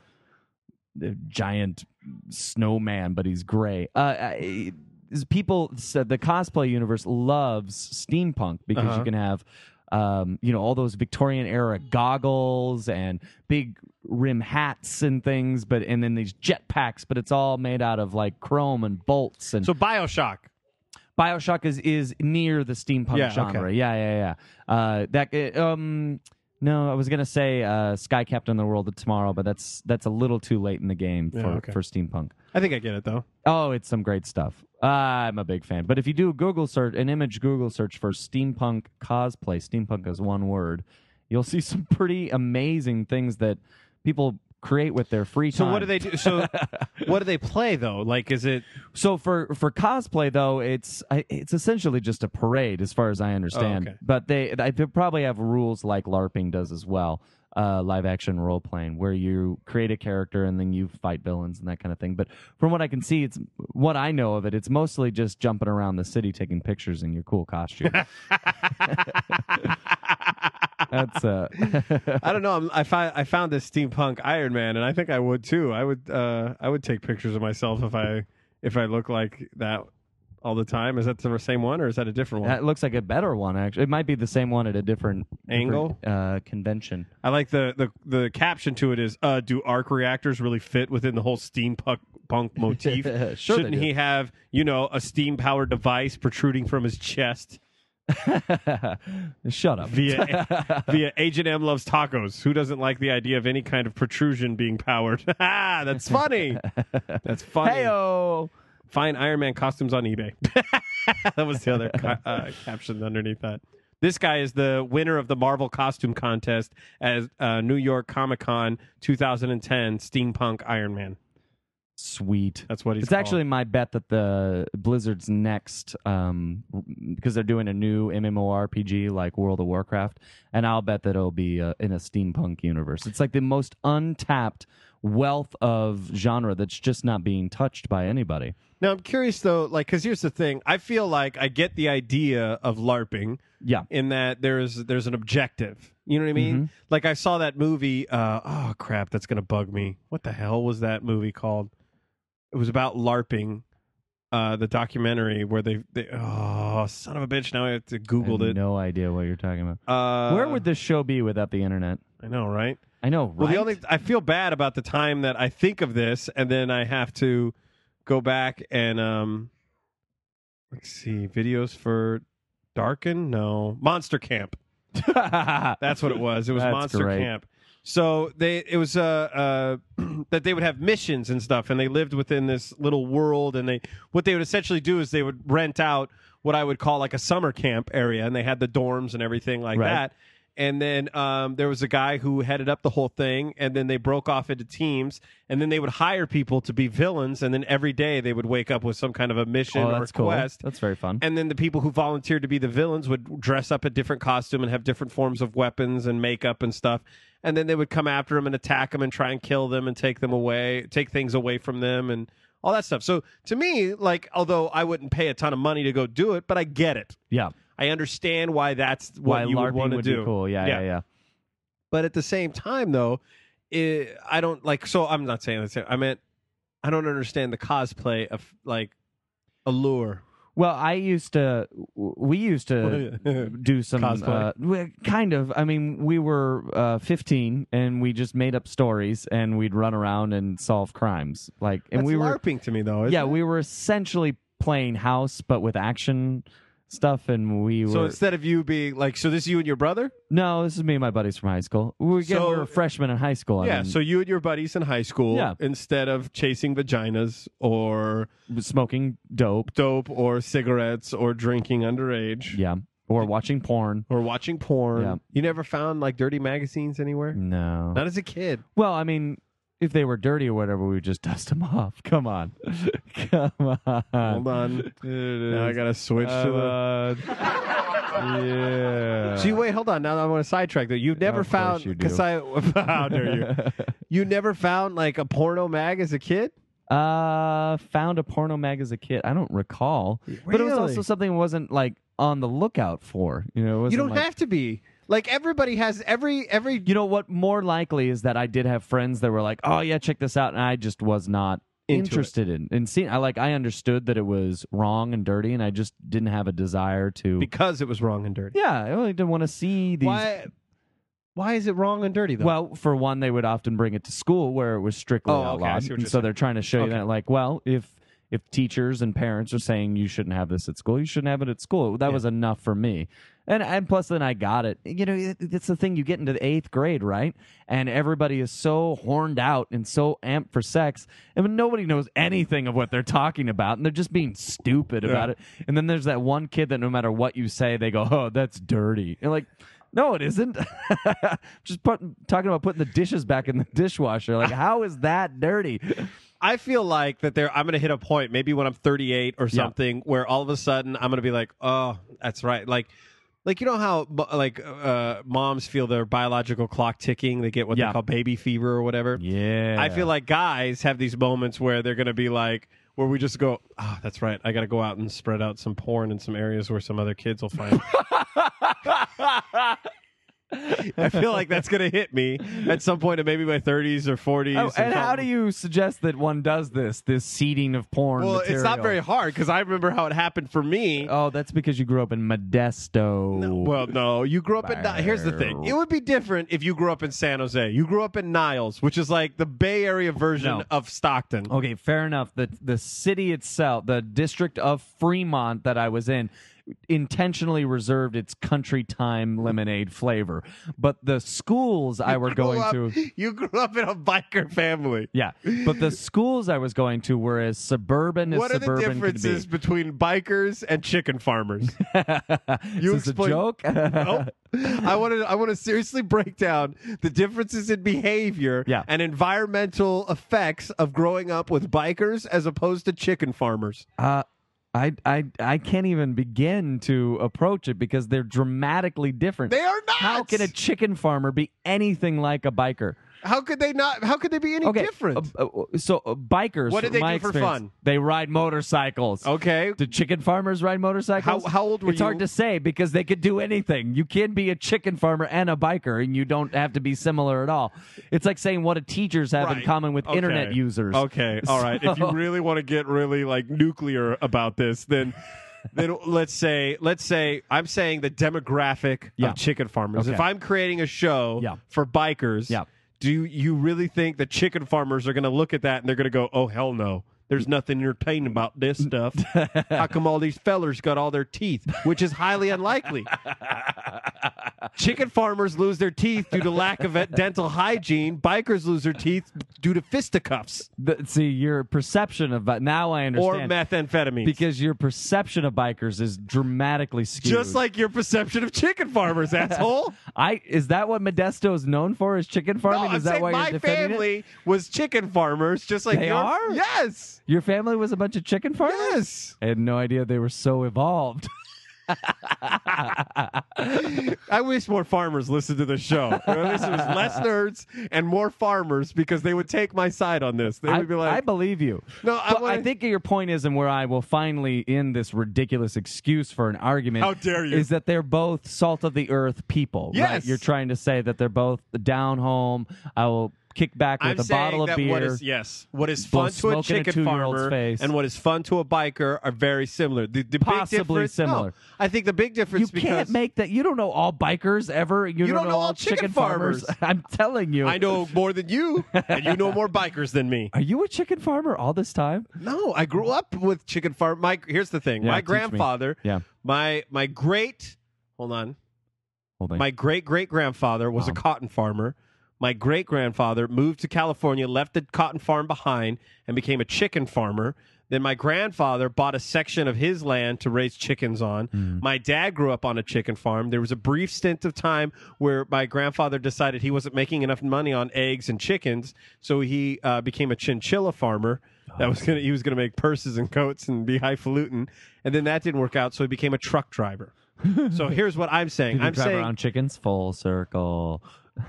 a giant snowman, but he's gray. Uh, I- people said the cosplay universe loves steampunk because Uh-huh. you can have, um, you know, all those Victorian era goggles and big rim hats and things, but and then these jetpacks, but it's all made out of like chrome and bolts. And So BioShock. BioShock is is near the steampunk Yeah, genre. okay. Yeah, yeah, yeah. Uh, that uh, um. No, I was gonna say uh, Sky Captain: The World of Tomorrow, but that's that's a little too late in the game for, Yeah, okay. for steampunk. I think I get it though. Oh, it's some great stuff. I'm a big fan. But if you do a Google search, an image Google search for steampunk cosplay, steampunk is one word, you'll see some pretty amazing things that people create with their free time. So what do they do? So what do they play though? Like, is it? So for for cosplay though, it's I- it's essentially just a parade as far as I understand. Oh, okay. But they they probably have rules like LARPing does as well, uh, live action role playing, where you create a character and then you fight villains and that kind of thing. But from what I can see, it's what I know of it. It's mostly just jumping around the city taking pictures in your cool costume. That's uh. I don't know. I'm, I found I found this steampunk Iron Man, and I think I would too. I would uh, I would take pictures of myself if I if I look like that all the time. Is that the same one, or is that a different one? That looks like a better one, actually. It might be the same one at a different Angle? different, uh, convention. I like the, the the caption to it is, uh, "Do arc reactors really fit within the whole steampunk punk motif? Sure they Shouldn't do. he have, you know, a steam powered device protruding from his chest Shut up. via via Agent M loves tacos? Who doesn't like the idea of any kind of protrusion being powered? That's funny. That's funny. Heyo. Find Iron Man costumes on eBay. That was the other ca- uh, caption underneath that. This guy is the winner of the Marvel costume contest as uh, New York Comic Con twenty ten Steampunk Iron Man. Sweet. That's what he's It's called. actually my bet that the Blizzard's next, um, because they're doing a new MMORPG like World of Warcraft, and I'll bet that it'll be uh, in a steampunk universe. It's like the most untapped wealth of genre that's just not being touched by anybody. Now I'm curious though, like, because here's the thing: I feel like I get the idea of LARPing. Yeah. In that there's there's an objective. You know what I mean? Mm-hmm. Like I saw that movie. Uh, oh crap, that's gonna bug me. What the hell was that movie called? It was about LARPing. Uh, the documentary where they, they oh son of a bitch, now I have to I Googled have it. no idea what you're talking about. Uh, Where would this show be without the internet? I know, right? I know, right? Well, the only I feel bad about the time that I think of this, and then I have to go back and um, let's see, videos for Darken? No, Monster Camp. That's what it was. It was That's Monster great. Camp. So they, it was uh, uh, that they would have missions and stuff, and they lived within this little world. And they, what they would essentially do is they would rent out what I would call like a summer camp area, and they had the dorms and everything like Right. that. And then um, there was a guy who headed up the whole thing, and then they broke off into teams, and then they would hire people to be villains, and then every day they would wake up with some kind of a mission Oh, or that's cool. quest. That's very fun. And then the people who volunteered to be the villains would dress up a different costume and have different forms of weapons and makeup and stuff. And then they would come after them and attack them and try and kill them and take them away, take things away from them and all that stuff. So to me, like, although I wouldn't pay a ton of money to go do it, but I get it. Yeah. I understand why that's what Why you would LARPing want to would do. be cool. Yeah, yeah, yeah. But at the same time, though, it, I don't like. So I'm not saying that. I meant I don't understand the cosplay of like allure. Well, I used to. We used to do some Cosplay. uh, we- kind of. I mean, we were uh, fifteen and we just made up stories and we'd run around and solve crimes. Like, and That's we were LARPing to me, though. Isn't yeah, it? we were essentially playing house, but with action stuff. And we were So instead of you being like, so this is you and your brother? no, this is me and my buddies from high school. We, again, So- we were freshmen in high school. I yeah. mean, So you and your buddies in high school, Yeah. instead of chasing vaginas or smoking dope. dope or cigarettes or drinking underage Yeah, or watching porn. or watching porn, Yeah. you never found like dirty magazines anywhere? No. Not as a kid. Well, I mean, if they were dirty or whatever, we would just dust them off. Come on. Come on. Hold on. Now I gotta switch to the. Yeah. See, wait, hold on. Now I want to sidetrack though. You never Of course found you do. because I. How dare you? You never found like a porno mag as a kid? Uh, found a porno mag as a kid. I don't recall, but it was Really? also something I wasn't like on the lookout for. You know, it You wasn't don't like, have to be. Like everybody has every every. You know what? More likely is that I did have friends that were like, "Oh yeah, check this out," and I just was not Into interested in in seeing. I like I understood that it was wrong and dirty, and I just didn't have a desire to. Because it was wrong and dirty. yeah, I really didn't want to see these. Why? Why is it wrong and dirty though? Well, for one, they would often bring it to school where it was strictly Oh, okay, I outlawed, see what and you're so saying. they're trying to show Okay. you that, like, well, if if teachers and parents are saying you shouldn't have this at school, you shouldn't have it at school. That Yeah. was enough for me. And and plus, then I got it. You know, it, it's the thing you get into the eighth grade, right? And everybody is so horned out and so amped for sex, and nobody knows anything of what they're talking about, and they're just being stupid Yeah. about it. And then there's that one kid that no matter what you say, they go, "Oh, that's dirty." And like. No, it isn't. Just put, talking about putting the dishes back in the dishwasher. Like, how is that dirty? I feel like that there. I'm going to hit a point, maybe when I'm thirty-eight or Yeah. something, where all of a sudden I'm going to be like, "Oh, that's right." Like, like you know how bu- like uh, moms feel their biological clock ticking. They get what Yeah. they call baby fever or whatever. Yeah. I feel like guys have these moments where they're going to be like, where we just go, "Oh, that's right. I got to go out and spread out some porn in some areas where some other kids will find." I feel like that's going to hit me at some point in maybe my thirties or forties. Oh, or and how something. do you suggest that one does this, this seeding of porn Well, material? it's not very hard because I remember how it happened for me. Oh, that's because you grew up in Modesto. No, well, no, you grew up in. Ni- Here's the thing: it would be different if you grew up in San Jose. You grew up in Niles, which is like the Bay Area version No. of Stockton. Okay, fair enough. The the city itself, the district of Fremont that I was in, intentionally reserved its country time lemonade flavor. But the schools I were Grew going up- to You grew up in a biker family. Yeah, but the schools I was going to were as suburban as What are the suburban differences could be. between bikers and chicken farmers? You Is this explain- a joke? Nope. I want to. I want to seriously break down the differences in behavior Yeah. and environmental effects of growing up with bikers as opposed to chicken farmers. Uh, I, I, I can't even begin to approach it because they're dramatically different. They are not. How can a chicken farmer be anything like a biker? How could they not? How could they be any Okay, different? uh, uh, so uh, bikers. What did from they my do for experience, fun? They ride motorcycles. Okay. Do chicken farmers ride motorcycles? How- how old were it's you? hard to say because they could do anything. You can be a chicken farmer and a biker, and you don't have to be similar at all. It's like saying what do teachers have in Right. common with Okay. internet users. Okay, all right. If you So- really want to get really like nuclear about this, then then let's say let's say I'm saying the demographic Yeah. of chicken farmers. Okay. If I'm creating a show Yeah. for bikers, Yeah. do you really think that chicken farmers are going to look at that and they're going to go, "Oh hell no, There's nothing entertaining about this stuff. How come all these fellers got all their teeth? Which is highly unlikely. Chicken farmers lose their teeth due to lack of dental hygiene. Bikers lose their teeth due to fisticuffs. The, see, your perception of now I Or understand. methamphetamines. Because your perception of bikers is dramatically skewed. Just like your perception of chicken farmers, asshole. I is that what Modesto is known for? Is chicken farming? No, I'm is that saying why my you're defending family it? was chicken farmers, just like They your- are? Yes. Your family was a bunch of chicken farmers? Yes. I had no idea they were so evolved. I wish more farmers listened to the show. I wish there was less nerds and more farmers because they would take my side on this. They would I, be like, I believe you. No, I But I, wanna- think your point is, and where I will finally end this ridiculous excuse for an argument. How dare you. Is that they're both salt of the earth people. Right? Yes. You're trying to say that they're both down home. I will kick back with I'm a saying bottle of that beer. what is yes, what is blow fun to a smoke in a chicken two-year-old's farmer face. and what is fun to a biker are very similar. The, the Possibly big difference, similar. No, I think the big You difference can't because make that. You don't know all bikers ever. You, You don't know all chicken farmers. I'm telling you. I know more than you, and you know more bikers than me. Are you a chicken farmer all this time? No, I grew up with chicken farm. My here's the thing. Yeah, my teach me. grandfather, Yeah. my my great, hold on, Hold on. my great great grandfather was a Wow. cotton farmer. My great grandfather moved to California, left the cotton farm behind, and became a chicken farmer. Then my grandfather bought a section of his land to raise chickens on. Mm. My dad grew up on a chicken farm. There was a brief stint of time where my grandfather decided he wasn't making enough money on eggs and chickens, so he uh, became a chinchilla farmer. That was gonna he was gonna make purses and coats and be highfalutin, and then that didn't work out, so he became a truck driver. So here's what I'm saying. Did you I'm drive saying around chickens full circle.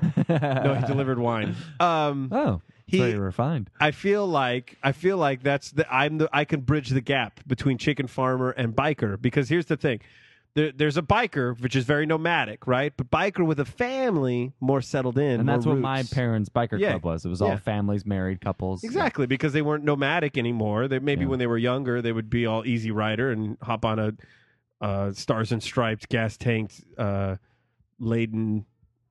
no, he delivered wine. Um, Oh, He- very refined. I feel like I feel like that's the I'm the I can bridge the gap between chicken farmer and biker because here's the thing. There, there's a biker which is very nomadic, right? But biker with a family, more settled in, And that's more what my roots. parents' biker Yeah. club was. It was Yeah. all families, married couples. Exactly, because they weren't nomadic anymore. They maybe Yeah. when they were younger, they would be all easy rider and hop on a uh, stars and stripes gas tanked uh, laden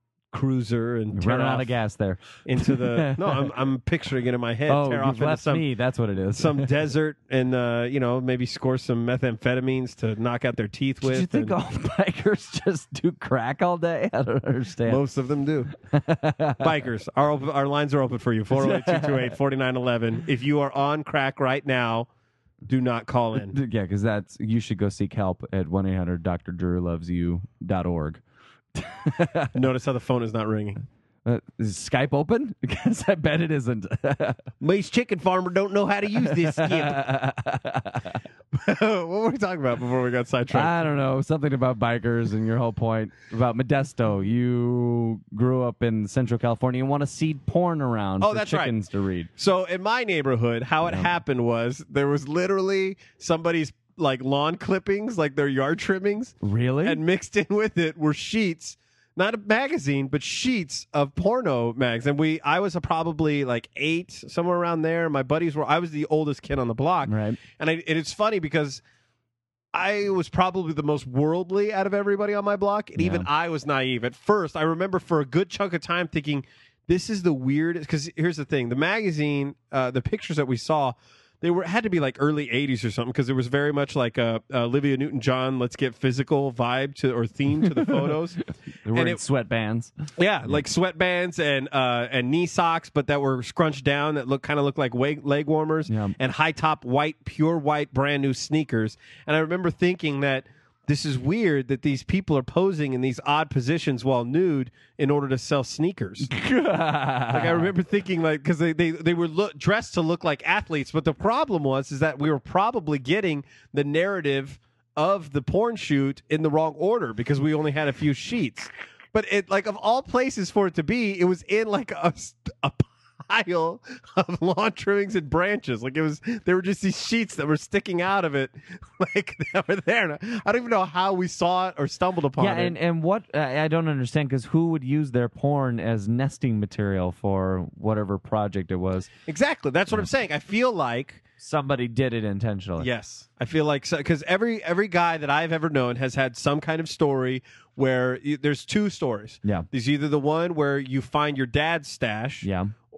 cruiser and You're tear running off out of gas there. into the. No, I'm I'm picturing it in my head. Oh, tear off you've into left some me. That's what it is. some desert and uh, you know maybe score some methamphetamines to knock out their teeth with. Did you think and all bikers just do crack all day? I don't understand. most of them do. Bikers, our op- our lines are open for you. four oh eight, two two eight, four nine one one. If you are on crack right now, do not call in. Yeah, because that's you should go seek help at one eight hundred D R Drew loves you dot org. Notice how the phone is not ringing. Uh, is Skype open? Because I bet it isn't. Mace Chicken Farmer don't know how to use this skip. What were we talking about before we got sidetracked? I don't know. Something about bikers and your whole point about Modesto. You grew up in Central California and want to seed porn around Oh, for that's right. chickens to read. So in my neighborhood, how it Yeah. happened was there was literally somebody's like lawn clippings, like their yard trimmings, Really? and mixed in with it were sheets, not a magazine, but sheets of porno mags. And we, I was a probably like eight, somewhere around there. My buddies were, I was the oldest kid on the block. Right. And, I, and it's funny because I was probably the most worldly out of everybody on my block. And Yeah. even I was naive. At first, I remember for a good chunk of time thinking, this is the weirdest. Because here's the thing. The magazine, uh, the pictures that we saw, they were had to be like early eighties or something because there was very much like a, a Olivia Newton-John let's get physical vibe to or theme to the photos. They're wearing it- sweatbands. Yeah, like sweatbands and uh, and knee socks, but that were scrunched down that look kind of look like leg, leg warmers, Yeah. and high top white, pure white, brand new sneakers. And I remember thinking that this is weird that these people are posing in these odd positions while nude in order to sell sneakers. Like I remember thinking, like, because they they they were look, dressed to look like athletes, but the problem was is that we were probably getting the narrative of the porn shoot in the wrong order because we only had a few sheets. But it like of all places for it to be, it was in like a, a pile of lawn trimmings and branches. Like it was, there were just these sheets that were sticking out of it, like that were there. And I don't even know how we saw it or stumbled upon Yeah, it. and, and what I I don't understand because who would use their porn as nesting material for whatever project it was? Exactly, that's what I'm saying. I feel like. Somebody did it intentionally. Yes, I feel like because every every guy that I've ever known has had some kind of story where y- there's two stories. Yeah. There's either the one where you find your dad's stash, Yeah.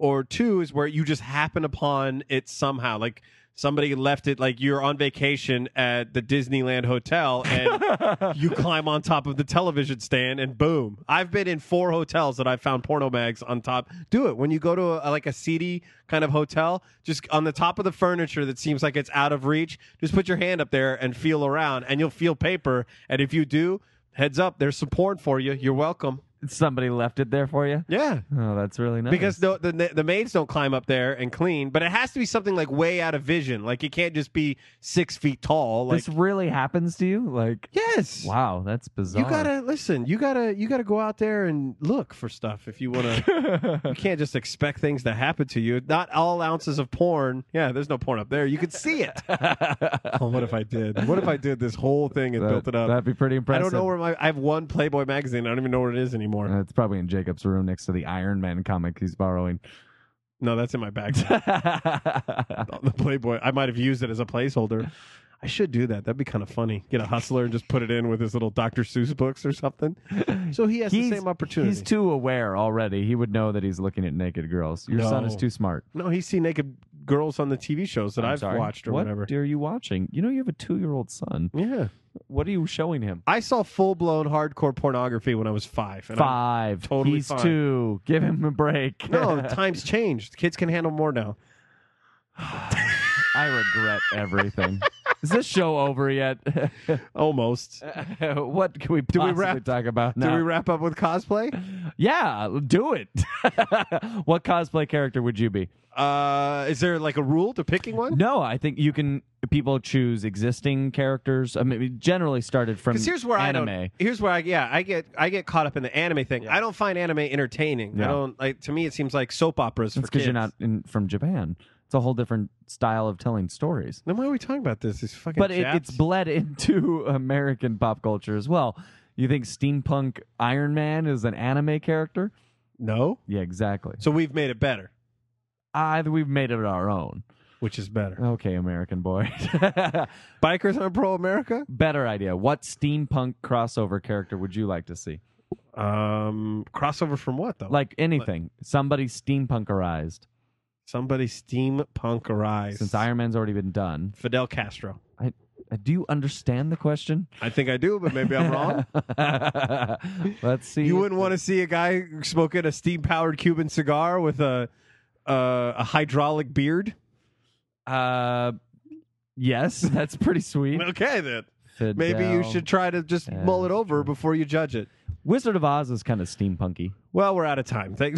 or two is where you just happen upon it somehow. Like somebody left it, like you're on vacation at the Disneyland Hotel and you climb on top of the television stand and boom. I've been in four hotels that I've found porno mags on top. Do it when you go to a, like a seedy kind of hotel, just on the top of the furniture that seems like it's out of reach. Just put your hand up there and feel around and you'll feel paper. And if you do, heads up, there's support for you. You're welcome. Somebody left it there for you? Yeah. Oh, that's really nice. Because the, the the maids don't climb up there and clean, but it has to be something like way out of vision. Like it can't just be six feet tall. Like, this really happens to you? Like, yes. Wow, that's bizarre. You gotta listen. You gotta you gotta go out there and look for stuff if you want to. You can't just expect things to happen to you. Not all ounces of porn. Yeah, there's no porn up there. You could see it. Oh, what if I did? What if I did this whole thing and That- built it up? That'd be pretty impressive. I don't know where my. I have one Playboy magazine. I don't even know where it is anymore. Uh, it's probably in Jacob's room next to the Iron Man comic he's borrowing. No, that's in my bag. The Playboy. I might have used it as a placeholder. I should do that. That'd be kind of funny. Get a hustler and just put it in with his little Doctor Seuss books or something. So he has He's- the same opportunity. He's too aware already. He would know that he's looking at naked girls. Your son is No. too smart. No, he's seen naked girls on the T V shows that I'm I've sorry. watched or what whatever. are you watching? You know you have a two-year-old son. Yeah. What are you showing him? I saw full-blown hardcore pornography when I was five. And I'm- Five. totally He's fine. two. Give him a break. No, times changed. Kids can handle more now. I regret everything. Is this show over yet? Almost. What can we Do we possibly wrap- talk about Do now? we wrap up with cosplay? Yeah, do it. What cosplay character would you be? Uh, is there like a rule to picking one? No, I think you can. People choose existing characters. I mean, generally started from Because here's where anime. I don't. Here's where I yeah I get I get caught up in the anime thing. I don't find anime entertaining. I Yeah. don't like. To me, it seems like soap operas That's for because kids. you're not in, from Japan. It's a whole different style of telling stories. Then why are we talking about this? These fucking. But it, Japs? it's bled into American pop culture as well. You think steampunk Iron Man is an anime character? no. Yeah, exactly. So we've made it better, Either we've made it our own. which is better. Okay, American boy. Bikers on Pro America. Better idea. What steampunk crossover character would you like to see? Um, crossover from what though? Like anything. Somebody steampunkerized. Somebody steampunkerized. Since Iron Man's already been done. Fidel Castro. I, uh, do you understand the question? I think I do, but maybe I'm wrong. Let's see. You wouldn't want to see a guy smoking a steam-powered Cuban cigar with a uh, a hydraulic beard. Uh, yes, that's pretty sweet. Okay, then. Fidel Maybe you should try to just mull it over Castro. before you judge it. Wizard of Oz is kind of steampunky. Well, we're out of time. Thanks.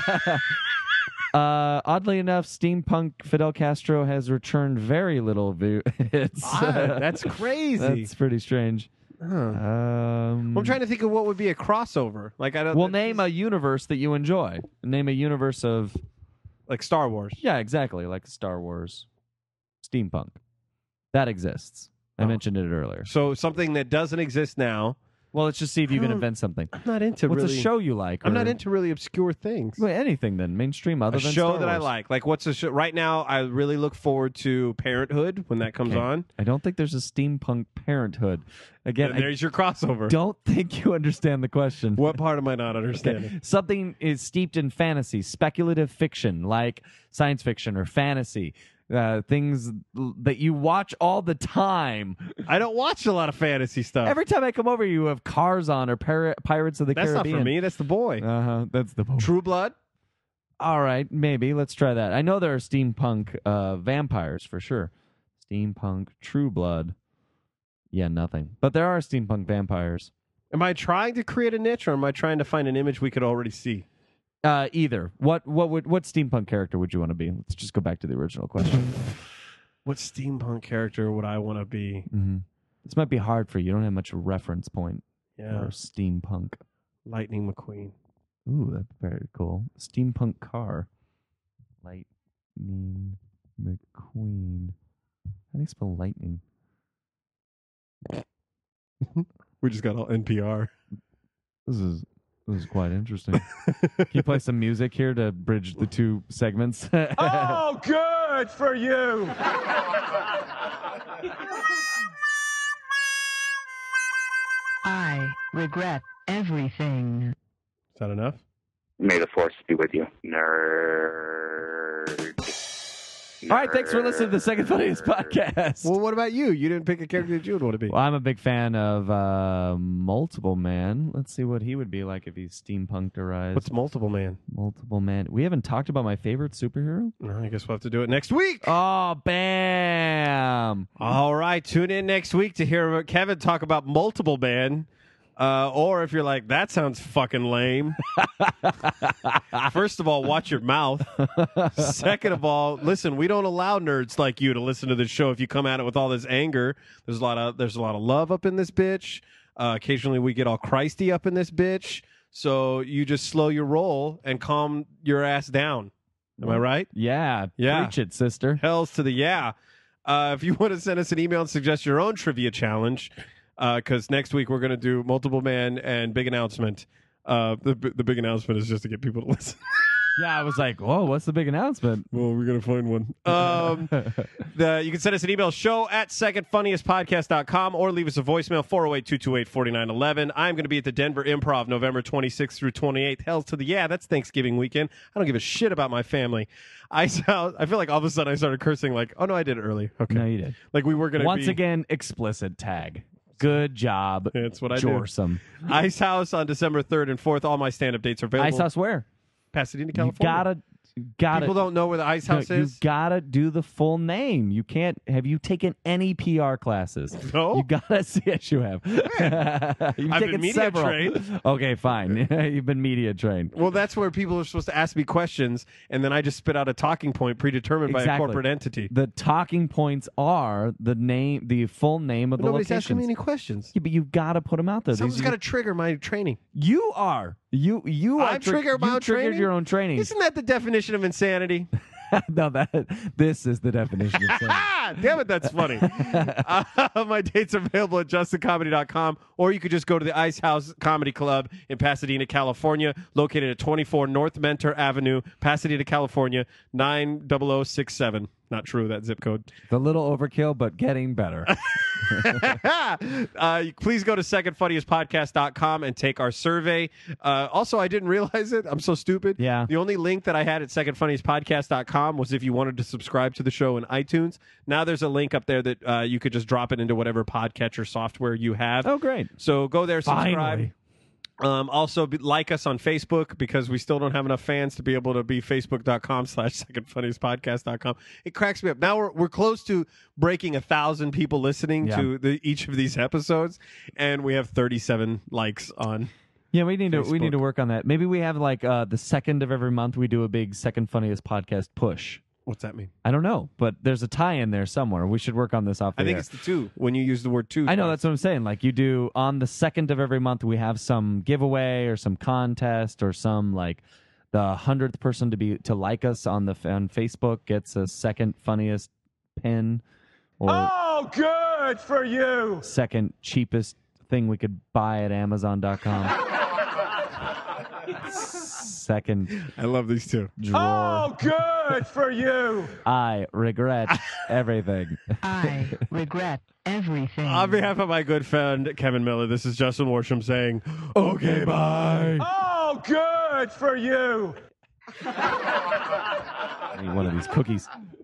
Uh, oddly enough, steampunk Fidel Castro has returned very little view. It's, Ah, that's crazy. That's pretty strange. Huh. Um, I'm trying to think of what would be a crossover. Like I don't. well, name a universe that you enjoy. Name a universe of like Star Wars. yeah, exactly, like Star Wars, steampunk. That exists. I Oh. mentioned it earlier. So something that doesn't exist now. Well, let's just see if you I can don't- invent something. I'm not into What's really. a show you like? I'm or- not into really obscure things. well, anything then mainstream other a than show Star that I Wars. like. Like what's a show right now? I really look forward to Parenthood when that comes Okay. on. I don't think there's a steampunk Parenthood. Again, And I there's your crossover. don't think you understand the question. What part am I not understanding? Something is steeped in fantasy, speculative fiction, like science fiction or fantasy, uh, things l- that you watch all the time. I don't watch a lot of fantasy stuff. Every time I come over, you have cars on or Pir- Pirates of the That's not Caribbean. for me. That's the boy. Uh huh. That's the True Blood. All right, maybe let's try that. I know there are steampunk uh, vampires for sure. Steampunk True Blood. Yeah, nothing. But there are steampunk vampires. Am I trying to create a niche, or am I trying to find an image we could already see? Uh, either. What what would what steampunk character would you want to be? Let's just go back to the original question. What steampunk character would I want to be? Mm-hmm. This might be hard for you. You don't have much reference point Yeah, for steampunk. Lightning McQueen. Ooh, that's very cool. Steampunk car. Lightning McQueen. How do you spell lightning? We just got all N P R. This is this is quite interesting. Can you play some music here to bridge the two segments? Oh, good for you. I regret everything. Is that enough? May the force be with you, nerd. All right, thanks for listening to the Second Funniest Podcast. Well, what about you? You didn't pick a character that you would want to be. Well, I'm a big fan of uh, Multiple Man. Let's see what he would be like if he's steampunkterized. What's Multiple Man? Multiple Man. We haven't talked about my favorite superhero? No, I guess we'll have to do it next week. Oh, bam. All right, tune in next week to hear Kevin talk about Multiple Man. Uh, or if you're like, that sounds fucking lame. First of all, watch your mouth. Second of all, listen, we don't allow nerds like you to listen to this show if you come at it with all this anger. There's a lot of there's a lot of love up in this bitch. Uh, occasionally we get all Christy up in this bitch. So you just slow your roll and calm your ass down. Am I right? Yeah. Yeah. Preach it, sister. Hells to the yeah. Uh, if you want to send us an email and suggest your own trivia challenge, because uh, next week we're going to do Multiple Man and Big Announcement. Uh, the the big announcement is just to get people to listen. Yeah, I was like, whoa, what's the big announcement? Well, we're going to find one. Um, the, you can send us an email, show at second funniest podcast dot com, or leave us a voicemail, four oh eight, two two eight, four nine one one. I'm going to be at the Denver Improv November twenty-sixth through twenty-eighth. Hells to the yeah, that's Thanksgiving weekend. I don't give a shit about my family. I sound, I feel like all of a sudden I started cursing like, oh, no, I did it early. Okay. No, you did. Like we were going to Once be... again, explicit tag. Good job. That's what I Jorsome. do. Ice House on December third and fourth. All my stand-up dates are available. Ice House where? Pasadena, You California. gotta, you gotta. People don't know where the Ice House no, is. You gotta do the full name. You can't. Have you taken any P R classes? No. You gotta see. Yes, you have. You've I've taken been media several. trained. Okay, fine. You've been media trained. Well, that's where people are supposed to ask me questions, and then I just spit out a talking point predetermined by a Exactly. corporate entity. The talking points are the name, the full name of But the nobody's locations. asking me any questions. Yeah, but you've got to put them out there. Someone's These- got to trigger my training. You are. You you are. I trigger my you own triggered training? your own training. Isn't that the definition of insanity? No, that this is the definition of saying. Ah, damn it, that's funny. uh, my dates are available at justin comedy dot com, or you could just go to the Ice House Comedy Club in Pasadena, California, located at twenty-four North Mentor Avenue, Pasadena, California, nine zero zero six seven. Not true, that zip code. The little overkill, but getting better. uh, please go to second funniest podcast dot com and take our survey. Uh, also, I didn't realize it. I'm so stupid. Yeah. The only link that I had at second funniest podcast dot com was if you wanted to subscribe to the show in iTunes. Now there's a link up there that uh, you could just drop it into whatever podcatcher software you have. Oh, great. So go there, subscribe. Finally. Um, also, be, like us on Facebook, because we still don't have enough fans to be able to be facebook.com slash second funniest podcast dot com. It cracks me up. Now we're we're close to breaking a thousand people listening Yeah. to the, each of these episodes, and we have thirty-seven likes on. Yeah, we need to we Facebook. need to work on that. Maybe we have like uh, the second of every month we do a big second funniest podcast push. What's that mean? I don't know, but there's a tie in there somewhere. We should work on this off the I think air. it's the two when you use the word two. I know, that's what I'm saying. Like you do on the second of every month, we have some giveaway or some contest or some like the hundredth person to be to like us on the on Facebook gets a second funniest pin or Oh, good for you. second cheapest thing we could buy at Amazon dot com. Second I love these two. drawer. Oh, good for you. I regret everything. I regret everything. On behalf of my good friend Kevin Miller, this is Justin Worsham saying, "Okay, bye." Oh, good for you. I need one of these cookies.